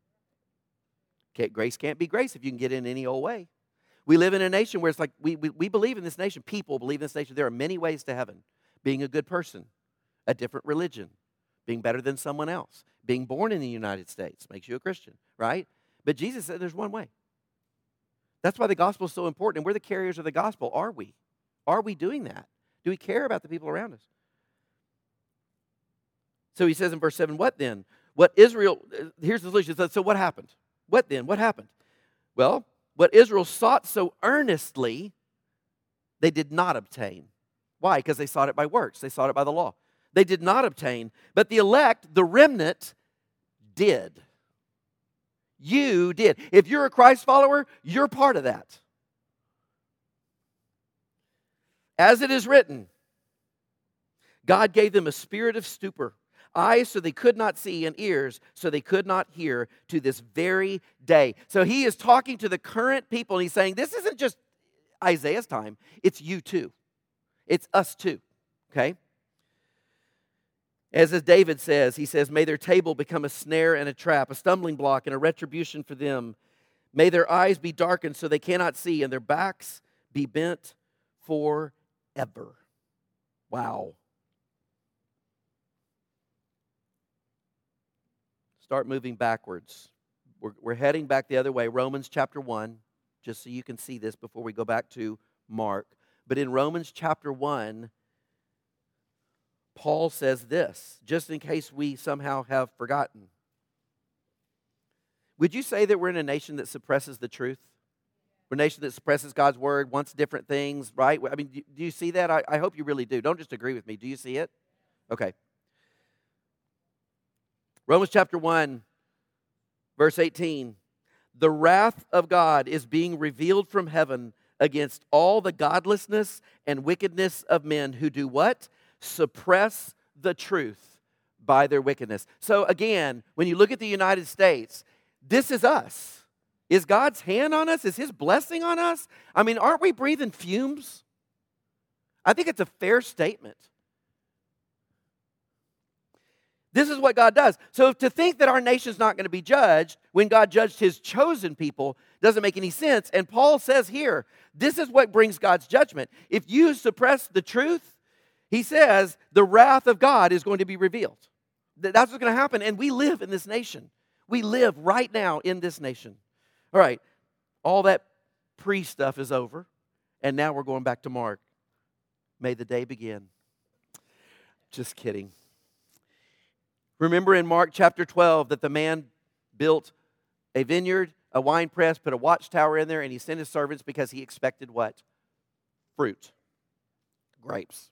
Grace can't be grace if you can get in any old way. We live in a nation where it's like, we believe in this nation. People believe in this nation. There are many ways to heaven. Being a good person, a different religion, being better than someone else, being born in the United States makes you a Christian, right? But Jesus said there's one way. That's why the gospel is so important. And we're the carriers of the gospel. Are we? Are we doing that? Do we care about the people around us? So he says in verse 7, what then? What Israel, here's the solution. So what happened? What then? What happened? Well, what Israel sought so earnestly, they did not obtain. Why? Because they sought it by works. They sought it by the law. They did not obtain. But the elect, the remnant, did. You did. If you're a Christ follower, you're part of that. As it is written, God gave them a spirit of stupor, eyes so they could not see, and ears so they could not hear, to this very day. So he is talking to the current people, and he's saying, this isn't just Isaiah's time, it's you too. It's us too, okay? As David says, he says, may their table become a snare and a trap, a stumbling block and a retribution for them. May their eyes be darkened so they cannot see, and their backs be bent forever. Wow. Start moving backwards. We're heading back the other way. Romans chapter 1, just so you can see this before we go back to Mark. But in Romans chapter 1, Paul says this, just in case we somehow have forgotten. Would you say that we're in a nation that suppresses the truth? We're a nation that suppresses God's word, wants different things, right? I mean, do you see that? I hope you really do. Don't just agree with me. Do you see it? Okay. Romans chapter 1, verse 18. The wrath of God is being revealed from heaven against all the godlessness and wickedness of men who do what? Suppress the truth by their wickedness. So again, when you look at the United States, this is us. Is God's hand on us? Is His blessing on us? I mean, aren't we breathing fumes? I think it's a fair statement. This is what God does. So to think that our nation's not going to be judged when God judged His chosen people doesn't make any sense. And Paul says here, this is what brings God's judgment. If you suppress the truth, he says, the wrath of God is going to be revealed. That's what's going to happen. And we live in this nation. We live right now in this nation. All right, all that pre-stuff is over. And now we're going back to Mark. May the day begin. Just kidding. Remember in Mark chapter 12 that the man built a vineyard, a wine press, put a watchtower in there, and he sent his servants because he expected what? Fruit. Grapes.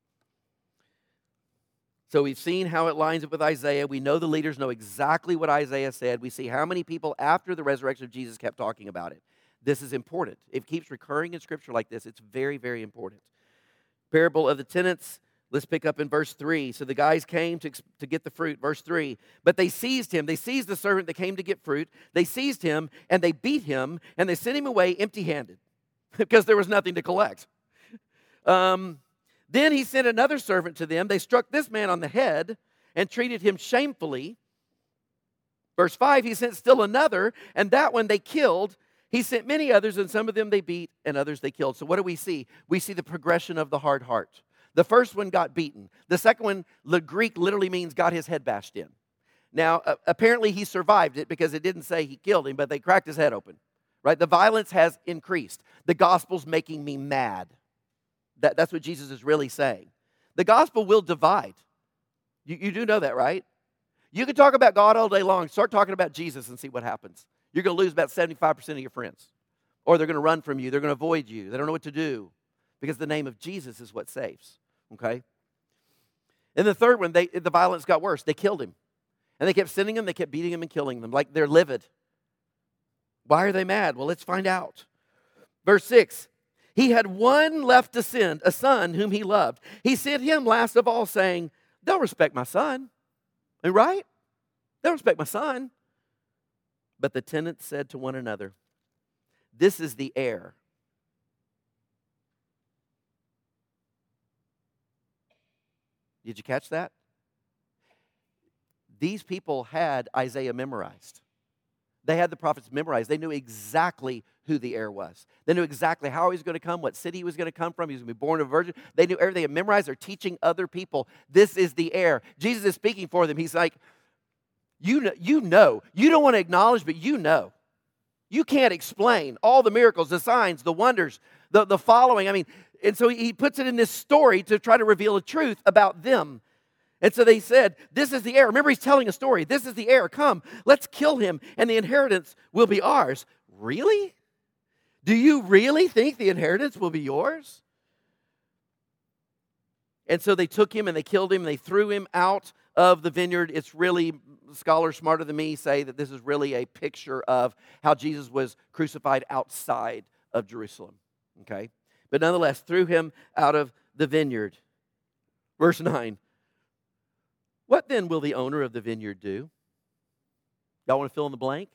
So we've seen how it lines up with Isaiah. We know the leaders know exactly what Isaiah said. We see how many people after the resurrection of Jesus kept talking about it. This is important. It keeps recurring in Scripture like this. It's very, very important. Parable of the tenants. Let's pick up in verse 3. So the guys came to get the fruit. Verse 3. But they seized him. They seized the servant that came to get fruit. They seized him, and they beat him, and they sent him away empty-handed because there was nothing to collect. Then he sent another servant to them. They struck this man on the head and treated him shamefully. Verse 5, he sent still another, and that one they killed. He sent many others, and some of them they beat, and others they killed. So what do we see? We see the progression of the hard heart. The first one got beaten. The second one, the Greek literally means got his head bashed in. Now, apparently he survived it because it didn't say he killed him, but they cracked his head open. Right? The violence has increased. The gospel's making me mad. That's what Jesus is really saying. The gospel will divide. You do know that, right? You can talk about God all day long. Start talking about Jesus and see what happens. You're going to lose about 75% of your friends. Or they're going to run from you. They're going to avoid you. They don't know what to do. Because the name of Jesus is what saves. Okay? And the third one, the violence got worse. They killed him. And they kept sending him. They kept beating him and killing them. Like they're livid. Why are they mad? Well, let's find out. Verse 6. He had one left to send, a son whom he loved. He sent him last of all, saying, they'll respect my son. Right? They'll respect my son. But the tenants said to one another, this is the heir. Did you catch that? These people had Isaiah memorized. They had the prophets memorized. They knew exactly who the heir was. They knew exactly how he was going to come, what city he was going to come from. He was going to be born of a virgin. They knew everything. They memorized. They're teaching other people. This is the heir. Jesus is speaking for them. He's like, you know. You don't want to acknowledge, but you know. You can't explain all the miracles, the signs, the wonders, the following. I mean, and so he puts it in this story to try to reveal a truth about them. And so they said, this is the heir. Remember, he's telling a story. This is the heir. Come, let's kill him, and the inheritance will be ours. Really? Do you really think the inheritance will be yours? And so they took him, and they killed him, and they threw him out of the vineyard. It's really, scholars smarter than me say that this is really a picture of how Jesus was crucified outside of Jerusalem. Okay? But nonetheless, threw him out of the vineyard. Verse 9. What then will the owner of the vineyard do? Y'all want to fill in the blank?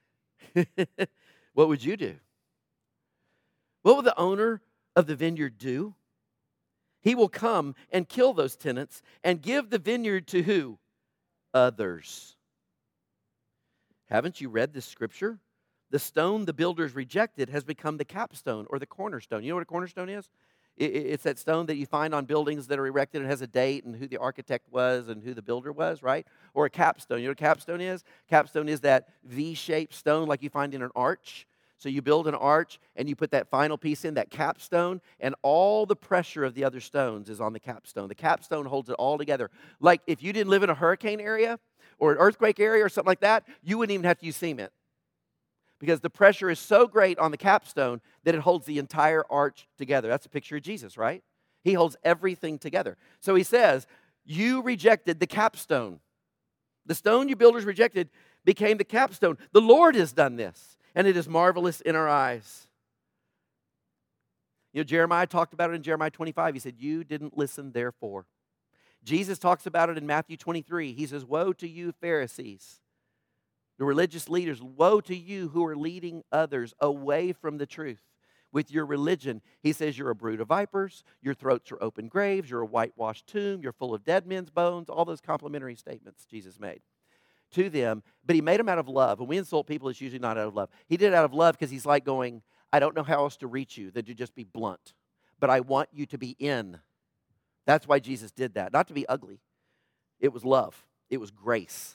What would you do? What will the owner of the vineyard do? He will come and kill those tenants and give the vineyard to who? Others. Haven't you read this scripture? The stone the builders rejected has become the capstone or the cornerstone. You know what a cornerstone is? It's that stone that you find on buildings that are erected and has a date and who the architect was and who the builder was, right? Or a capstone. You know what a capstone is? Capstone is that V-shaped stone like you find in an arch. So you build an arch and you put that final piece in, that capstone, and all the pressure of the other stones is on the capstone. The capstone holds it all together. Like if you didn't live in a hurricane area or an earthquake area or something like that, you wouldn't even have to use cement. Because the pressure is so great on the capstone that it holds the entire arch together. That's a picture of Jesus, right? He holds everything together. So he says, you rejected the capstone. The stone you builders rejected became the capstone. The Lord has done this, and it is marvelous in our eyes. You know, Jeremiah talked about it in Jeremiah 25. He said, you didn't listen, therefore. Jesus talks about it in Matthew 23. He says, woe to you, Pharisees, the religious leaders, woe to you who are leading others away from the truth with your religion. He says you're a brood of vipers, your throats are open graves, you're a whitewashed tomb, you're full of dead men's bones, all those complimentary statements Jesus made to them. But he made them out of love. When we insult people, it's usually not out of love. He did it out of love because he's like going, I don't know how else to reach you than to just be blunt. But I want you to be in. That's why Jesus did that. Not to be ugly. It was love. It was grace.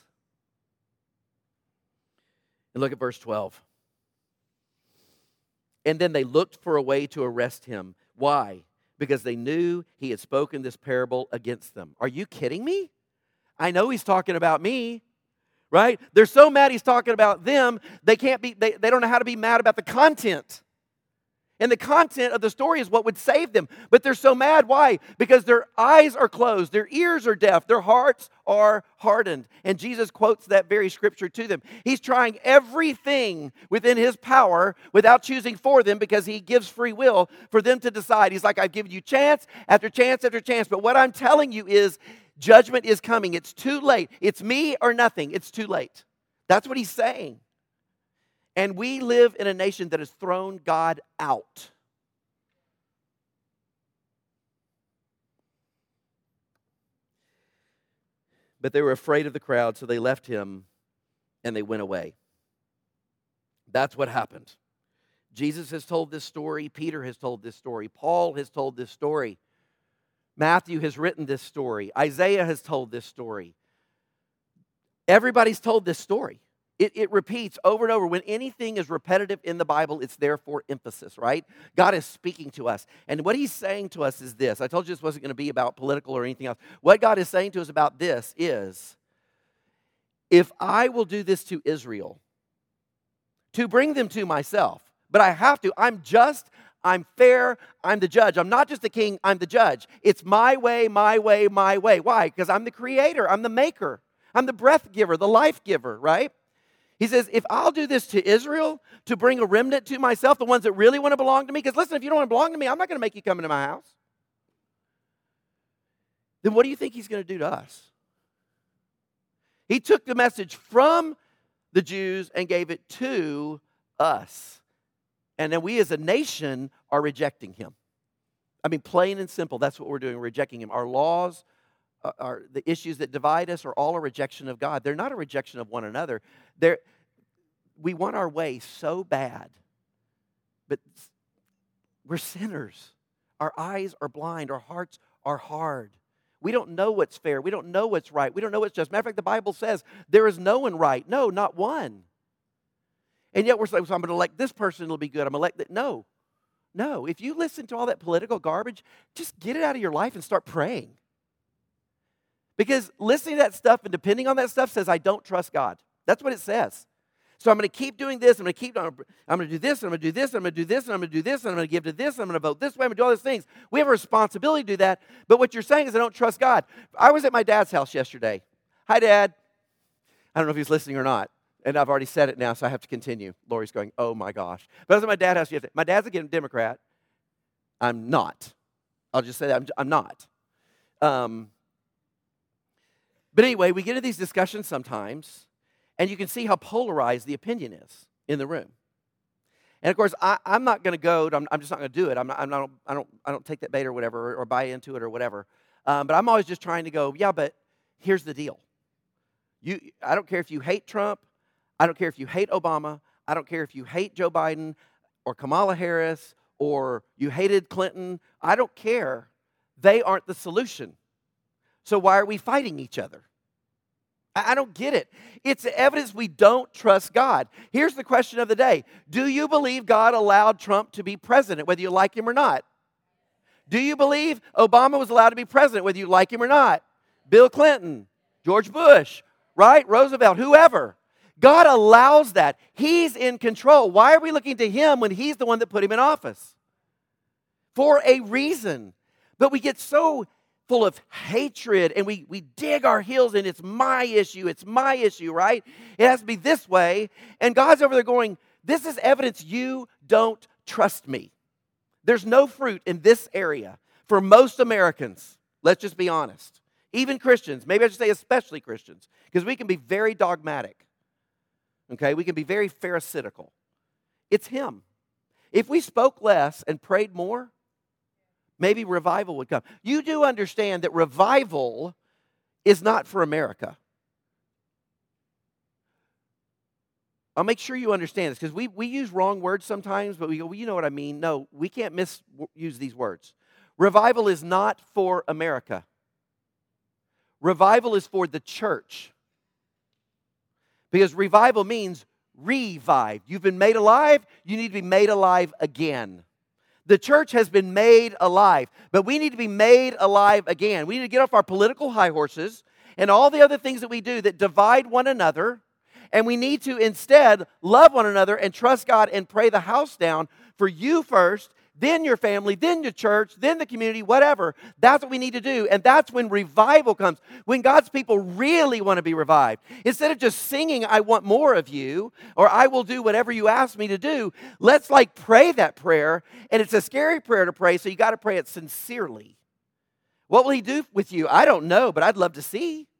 And look at verse 12. And then they looked for a way to arrest him. Why? Because they knew he had spoken this parable against them. Are you kidding me? I know he's talking about me, right? They're so mad he's talking about them, they don't know how to be mad about the content. And the content of the story is what would save them. But they're so mad. Why? Because their eyes are closed, their ears are deaf, their hearts are hardened. And Jesus quotes that very scripture to them. He's trying everything within his power without choosing for them, because he gives free will for them to decide. He's like, I've given you chance after chance after chance. But what I'm telling you is judgment is coming. It's too late. It's me or nothing. It's too late. That's what he's saying. And we live in a nation that has thrown God out. But they were afraid of the crowd, so they left him and they went away. That's what happened. Jesus has told this story. Peter has told this story. Paul has told this story. Matthew has written this story. Isaiah has told this story. Everybody's told this story. It repeats over and over. When anything is repetitive in the Bible, it's there for emphasis, right? God is speaking to us. And what he's saying to us is this. I told you this wasn't going to be about political or anything else. What God is saying to us about this is, if I will do this to Israel, to bring them to myself, but I have to, I'm just, I'm fair, I'm the judge. I'm not just the king, I'm the judge. It's my way, my way, my way. Why? Because I'm the creator, I'm the maker. I'm the breath giver, the life giver, right? He says, if I'll do this to Israel to bring a remnant to myself, the ones that really want to belong to me, because listen, if you don't want to belong to me, I'm not going to make you come into my house. Then what do you think he's going to do to us? He took the message from the Jews and gave it to us. And then we as a nation are rejecting him. I mean, plain and simple, that's what we're doing, we're rejecting him. Our laws, the issues that divide us are all a rejection of God. They're not a rejection of one another. We want our way so bad, but we're sinners. Our eyes are blind. Our hearts are hard. We don't know what's fair. We don't know what's right. We don't know what's just. Matter of fact, the Bible says there is no one right. No, not one. And yet we're saying, so I'm going to elect this person, it'll be good. I'm going to elect that. No. If you listen to all that political garbage, just get it out of your life and start praying. Because listening to that stuff and depending on that stuff says, I don't trust God. That's what it says. So I'm going to keep doing this. I'm going to do this. I'm going to do this. I'm going to do this. And I'm going to do this. And I'm going to give to this. I'm going to vote this way. I'm going to do all these things. We have a responsibility to do that. But what you're saying is I don't trust God. I was at my dad's house yesterday. Hi, Dad. I don't know if he's listening or not. And I've already said it now, so I have to continue. Lori's going, oh my gosh. But I was at my dad's house yesterday. My dad's a Democrat. I'm not. I'll just say that. I'm not. But anyway, we get into these discussions sometimes, and you can see how polarized the opinion is in the room. And of course, I'm not going to go. I'm just not going to do it. I don't take that bait or whatever, or buy into it or whatever. But I'm always just trying to go. Yeah, but here's the deal. I don't care if you hate Trump. I don't care if you hate Obama. I don't care if you hate Joe Biden or Kamala Harris or you hated Clinton. I don't care. They aren't the solution. So why are we fighting each other? I don't get it. It's evidence we don't trust God. Here's the question of the day. Do you believe God allowed Trump to be president, whether you like him or not? Do you believe Obama was allowed to be president, whether you like him or not? Bill Clinton, George Bush, right? Roosevelt, whoever. God allows that. He's in control. Why are we looking to him when he's the one that put him in office? For a reason. But we get so full of hatred and we dig our heels in. It's my issue, right? It has to be this way. And God's over there going, this is evidence you don't trust me. There's no fruit in this area for most Americans. Let's just be honest. Even Christians, maybe I should say especially Christians, because we can be very dogmatic. Okay, we can be very pharisaical. It's him. If we spoke less and prayed more, maybe revival would come. You do understand that revival is not for America. I'll make sure you understand this, because we use wrong words sometimes, but we go, well, you know what I mean. No, we can't misuse these words. Revival is not for America. Revival is for the church. Because revival means revived. You've been made alive, you need to be made alive again. The church has been made alive, but we need to be made alive again. We need to get off our political high horses and all the other things that we do that divide one another, and we need to instead love one another and trust God and pray the house down for you first, then your family, then your church, then the community, whatever. That's what we need to do. And that's when revival comes, when God's people really want to be revived. Instead of just singing, I want more of you, or I will do whatever you ask me to do, let's pray that prayer. And it's a scary prayer to pray, so you got to pray it sincerely. What will he do with you? I don't know, but I'd love to see.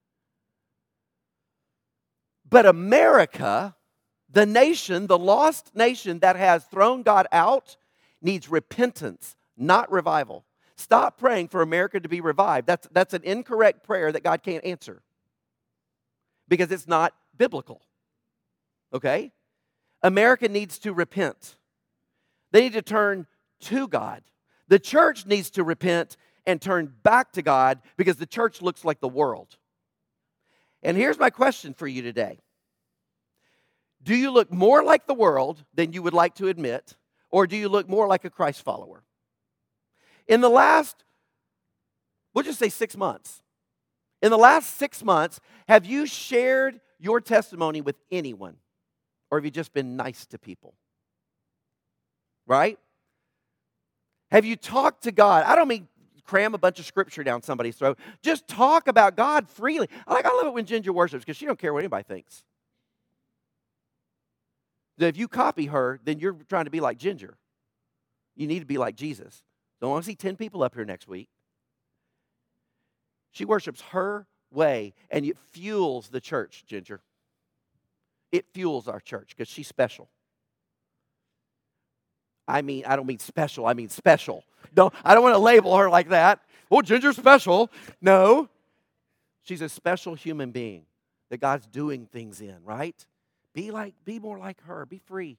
But America, the nation, the lost nation that has thrown God out, needs repentance, not revival. Stop praying for America to be revived. That's an incorrect prayer that God can't answer because it's not biblical. Okay? America needs to repent. They need to turn to God. The church needs to repent and turn back to God because the church looks like the world. And here's my question for you today. Do you look more like the world than you would like to admit? Or do you look more like a Christ follower? In the last, we'll just say 6 months. In the last 6 months, have you shared your testimony with anyone? Or have you just been nice to people? Right? Have you talked to God? I don't mean cram a bunch of scripture down somebody's throat. Just talk about God freely. I love it when Ginger worships because she don't care what anybody thinks. If you copy her, then you're trying to be like Ginger. You need to be like Jesus. Don't want to see 10 people up here next week. She worships her way, and it fuels the church, Ginger. It fuels our church because she's special. I don't mean special. I mean special. No, I don't want to label her like that. Oh, Ginger's special. No. She's a special human being that God's doing things in, right? Be more like her. Be free.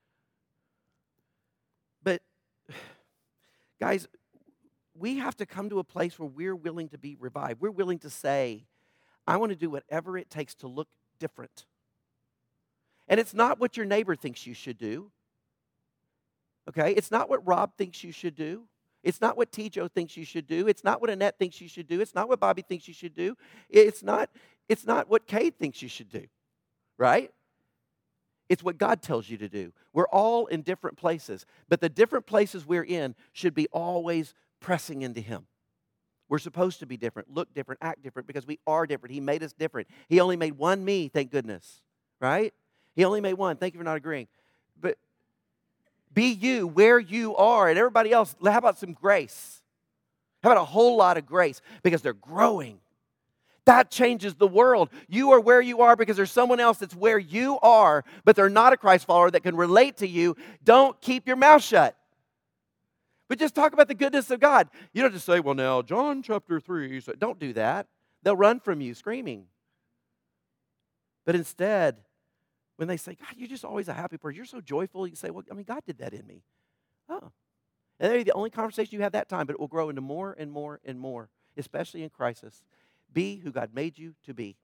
But, guys, we have to come to a place where we're willing to be revived. We're willing to say, I want to do whatever it takes to look different. And it's not what your neighbor thinks you should do. Okay? It's not what Rob thinks you should do. It's not what T.J. thinks you should do. It's not what Annette thinks you should do. It's not what Bobby thinks you should do. It's not what Cade thinks you should do. Right? It's what God tells you to do. We're all in different places, but the different places we're in should be always pressing into Him. We're supposed to be different, look different, act different because we are different. He made us different. He only made one me, thank goodness, right? He only made one. Thank you for not agreeing. But be you where you are, and everybody else, how about some grace? How about a whole lot of grace? Because they're growing. That changes the world. You are where you are because there's someone else that's where you are, but they're not a Christ follower that can relate to you. Don't keep your mouth shut. But just talk about the goodness of God. You don't just say, well, now, John chapter 3. So don't do that. They'll run from you screaming. But instead, when they say, God, you're just always a happy person. You're so joyful. You say, well, God did that in me. Oh. And that'll be the only conversation you have that time, but it will grow into more and more and more, especially in crisis. Be who God made you to be.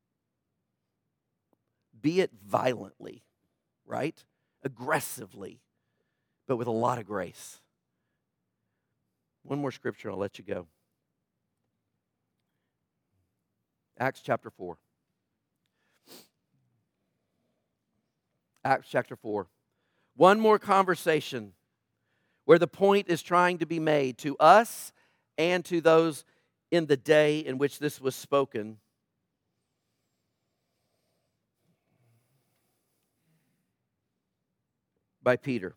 Be it violently, right? Aggressively, but with a lot of grace. One more scripture, I'll let you go. Acts chapter 4. Acts chapter 4. One more conversation where the point is trying to be made to us and to those in the day in which this was spoken. By Peter.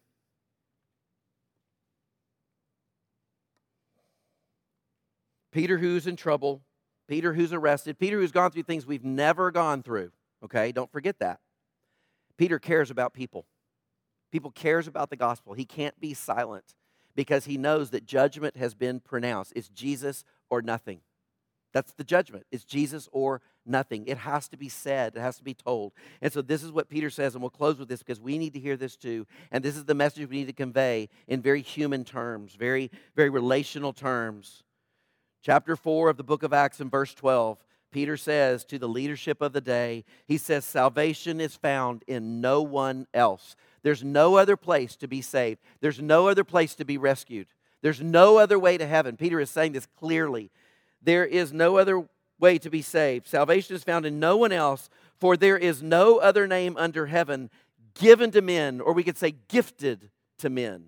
Peter who's in trouble. Peter who's arrested. Peter who's gone through things we've never gone through. Okay, don't forget that. Peter cares about people. People cares about the gospel. He can't be silent because he knows that judgment has been pronounced. It's Jesus or nothing. That's the judgment. It's Jesus or nothing. It has to be said. It has to be told. And so this is what Peter says, and we'll close with this because we need to hear this too. And this is the message we need to convey in very human terms, very, very relational terms. Chapter 4 of the book of Acts in verse 12, Peter says to the leadership of the day, he says, salvation is found in no one else. There's no other place to be saved. There's no other place to be rescued. There's no other way to heaven. Peter is saying this clearly. There is no other way to be saved. Salvation is found in no one else, for there is no other name under heaven given to men, or we could say gifted to men,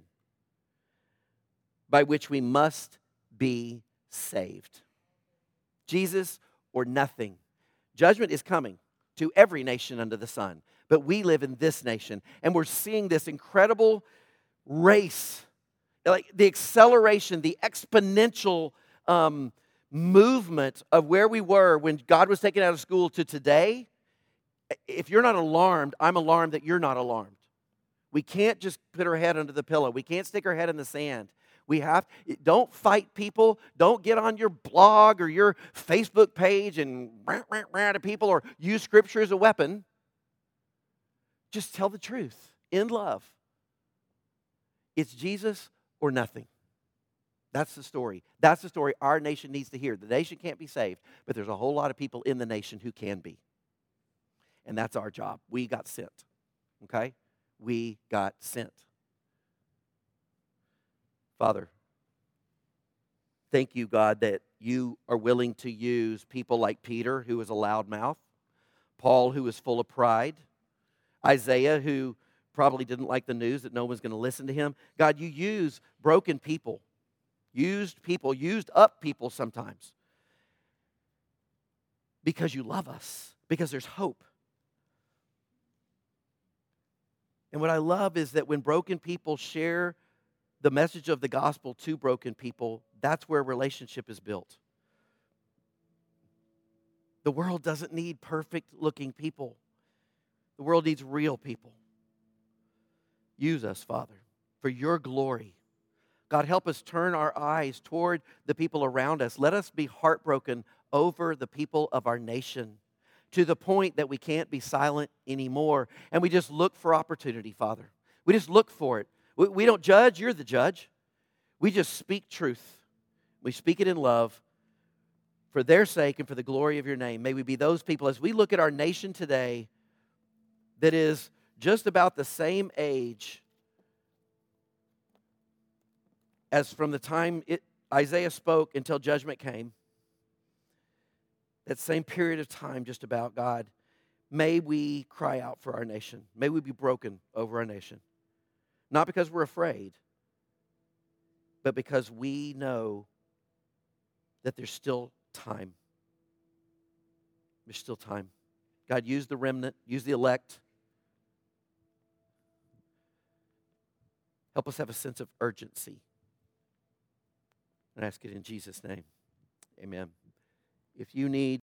by which we must be saved. Jesus or nothing. Judgment is coming to every nation under the sun, but we live in this nation, and we're seeing this incredible race, like the acceleration, the exponential movement of where we were when God was taken out of school to today. If you're not alarmed, I'm alarmed that you're not alarmed. We can't just put our head under the pillow. We can't stick our head in the sand. Don't fight people. Don't get on your blog or your Facebook page and rant to people or use Scripture as a weapon. Just tell the truth in love. It's Jesus or nothing. That's the story. That's the story our nation needs to hear. The nation can't be saved, but there's a whole lot of people in the nation who can be. And that's our job. We got sent. Okay? We got sent. Father, thank you, God, that you are willing to use people like Peter, who was a loudmouth, Paul, who was full of pride, Isaiah, who probably didn't like the news that no one was going to listen to him. God, you use broken people, used up people sometimes, because you love us, because there's hope. And what I love is that when broken people share the message of the gospel to broken people, that's where relationship is built. The world doesn't need perfect-looking people. The world needs real people. Use us, Father, for your glory. God, help us turn our eyes toward the people around us. Let us be heartbroken over the people of our nation to the point that we can't be silent anymore. And we just look for opportunity, Father. We just look for it. We don't judge. You're the judge. We just speak truth. We speak it in love for their sake and for the glory of your name. May we be those people, as we look at our nation today, that is just about the same age as from the time Isaiah spoke until judgment came. That same period of time, just about, God, may we cry out for our nation. May we be broken over our nation. Not because we're afraid, but because we know that there's still time. There's still time. God, use the remnant, use the elect. Help us have a sense of urgency. And I ask it in Jesus' name. Amen. If you need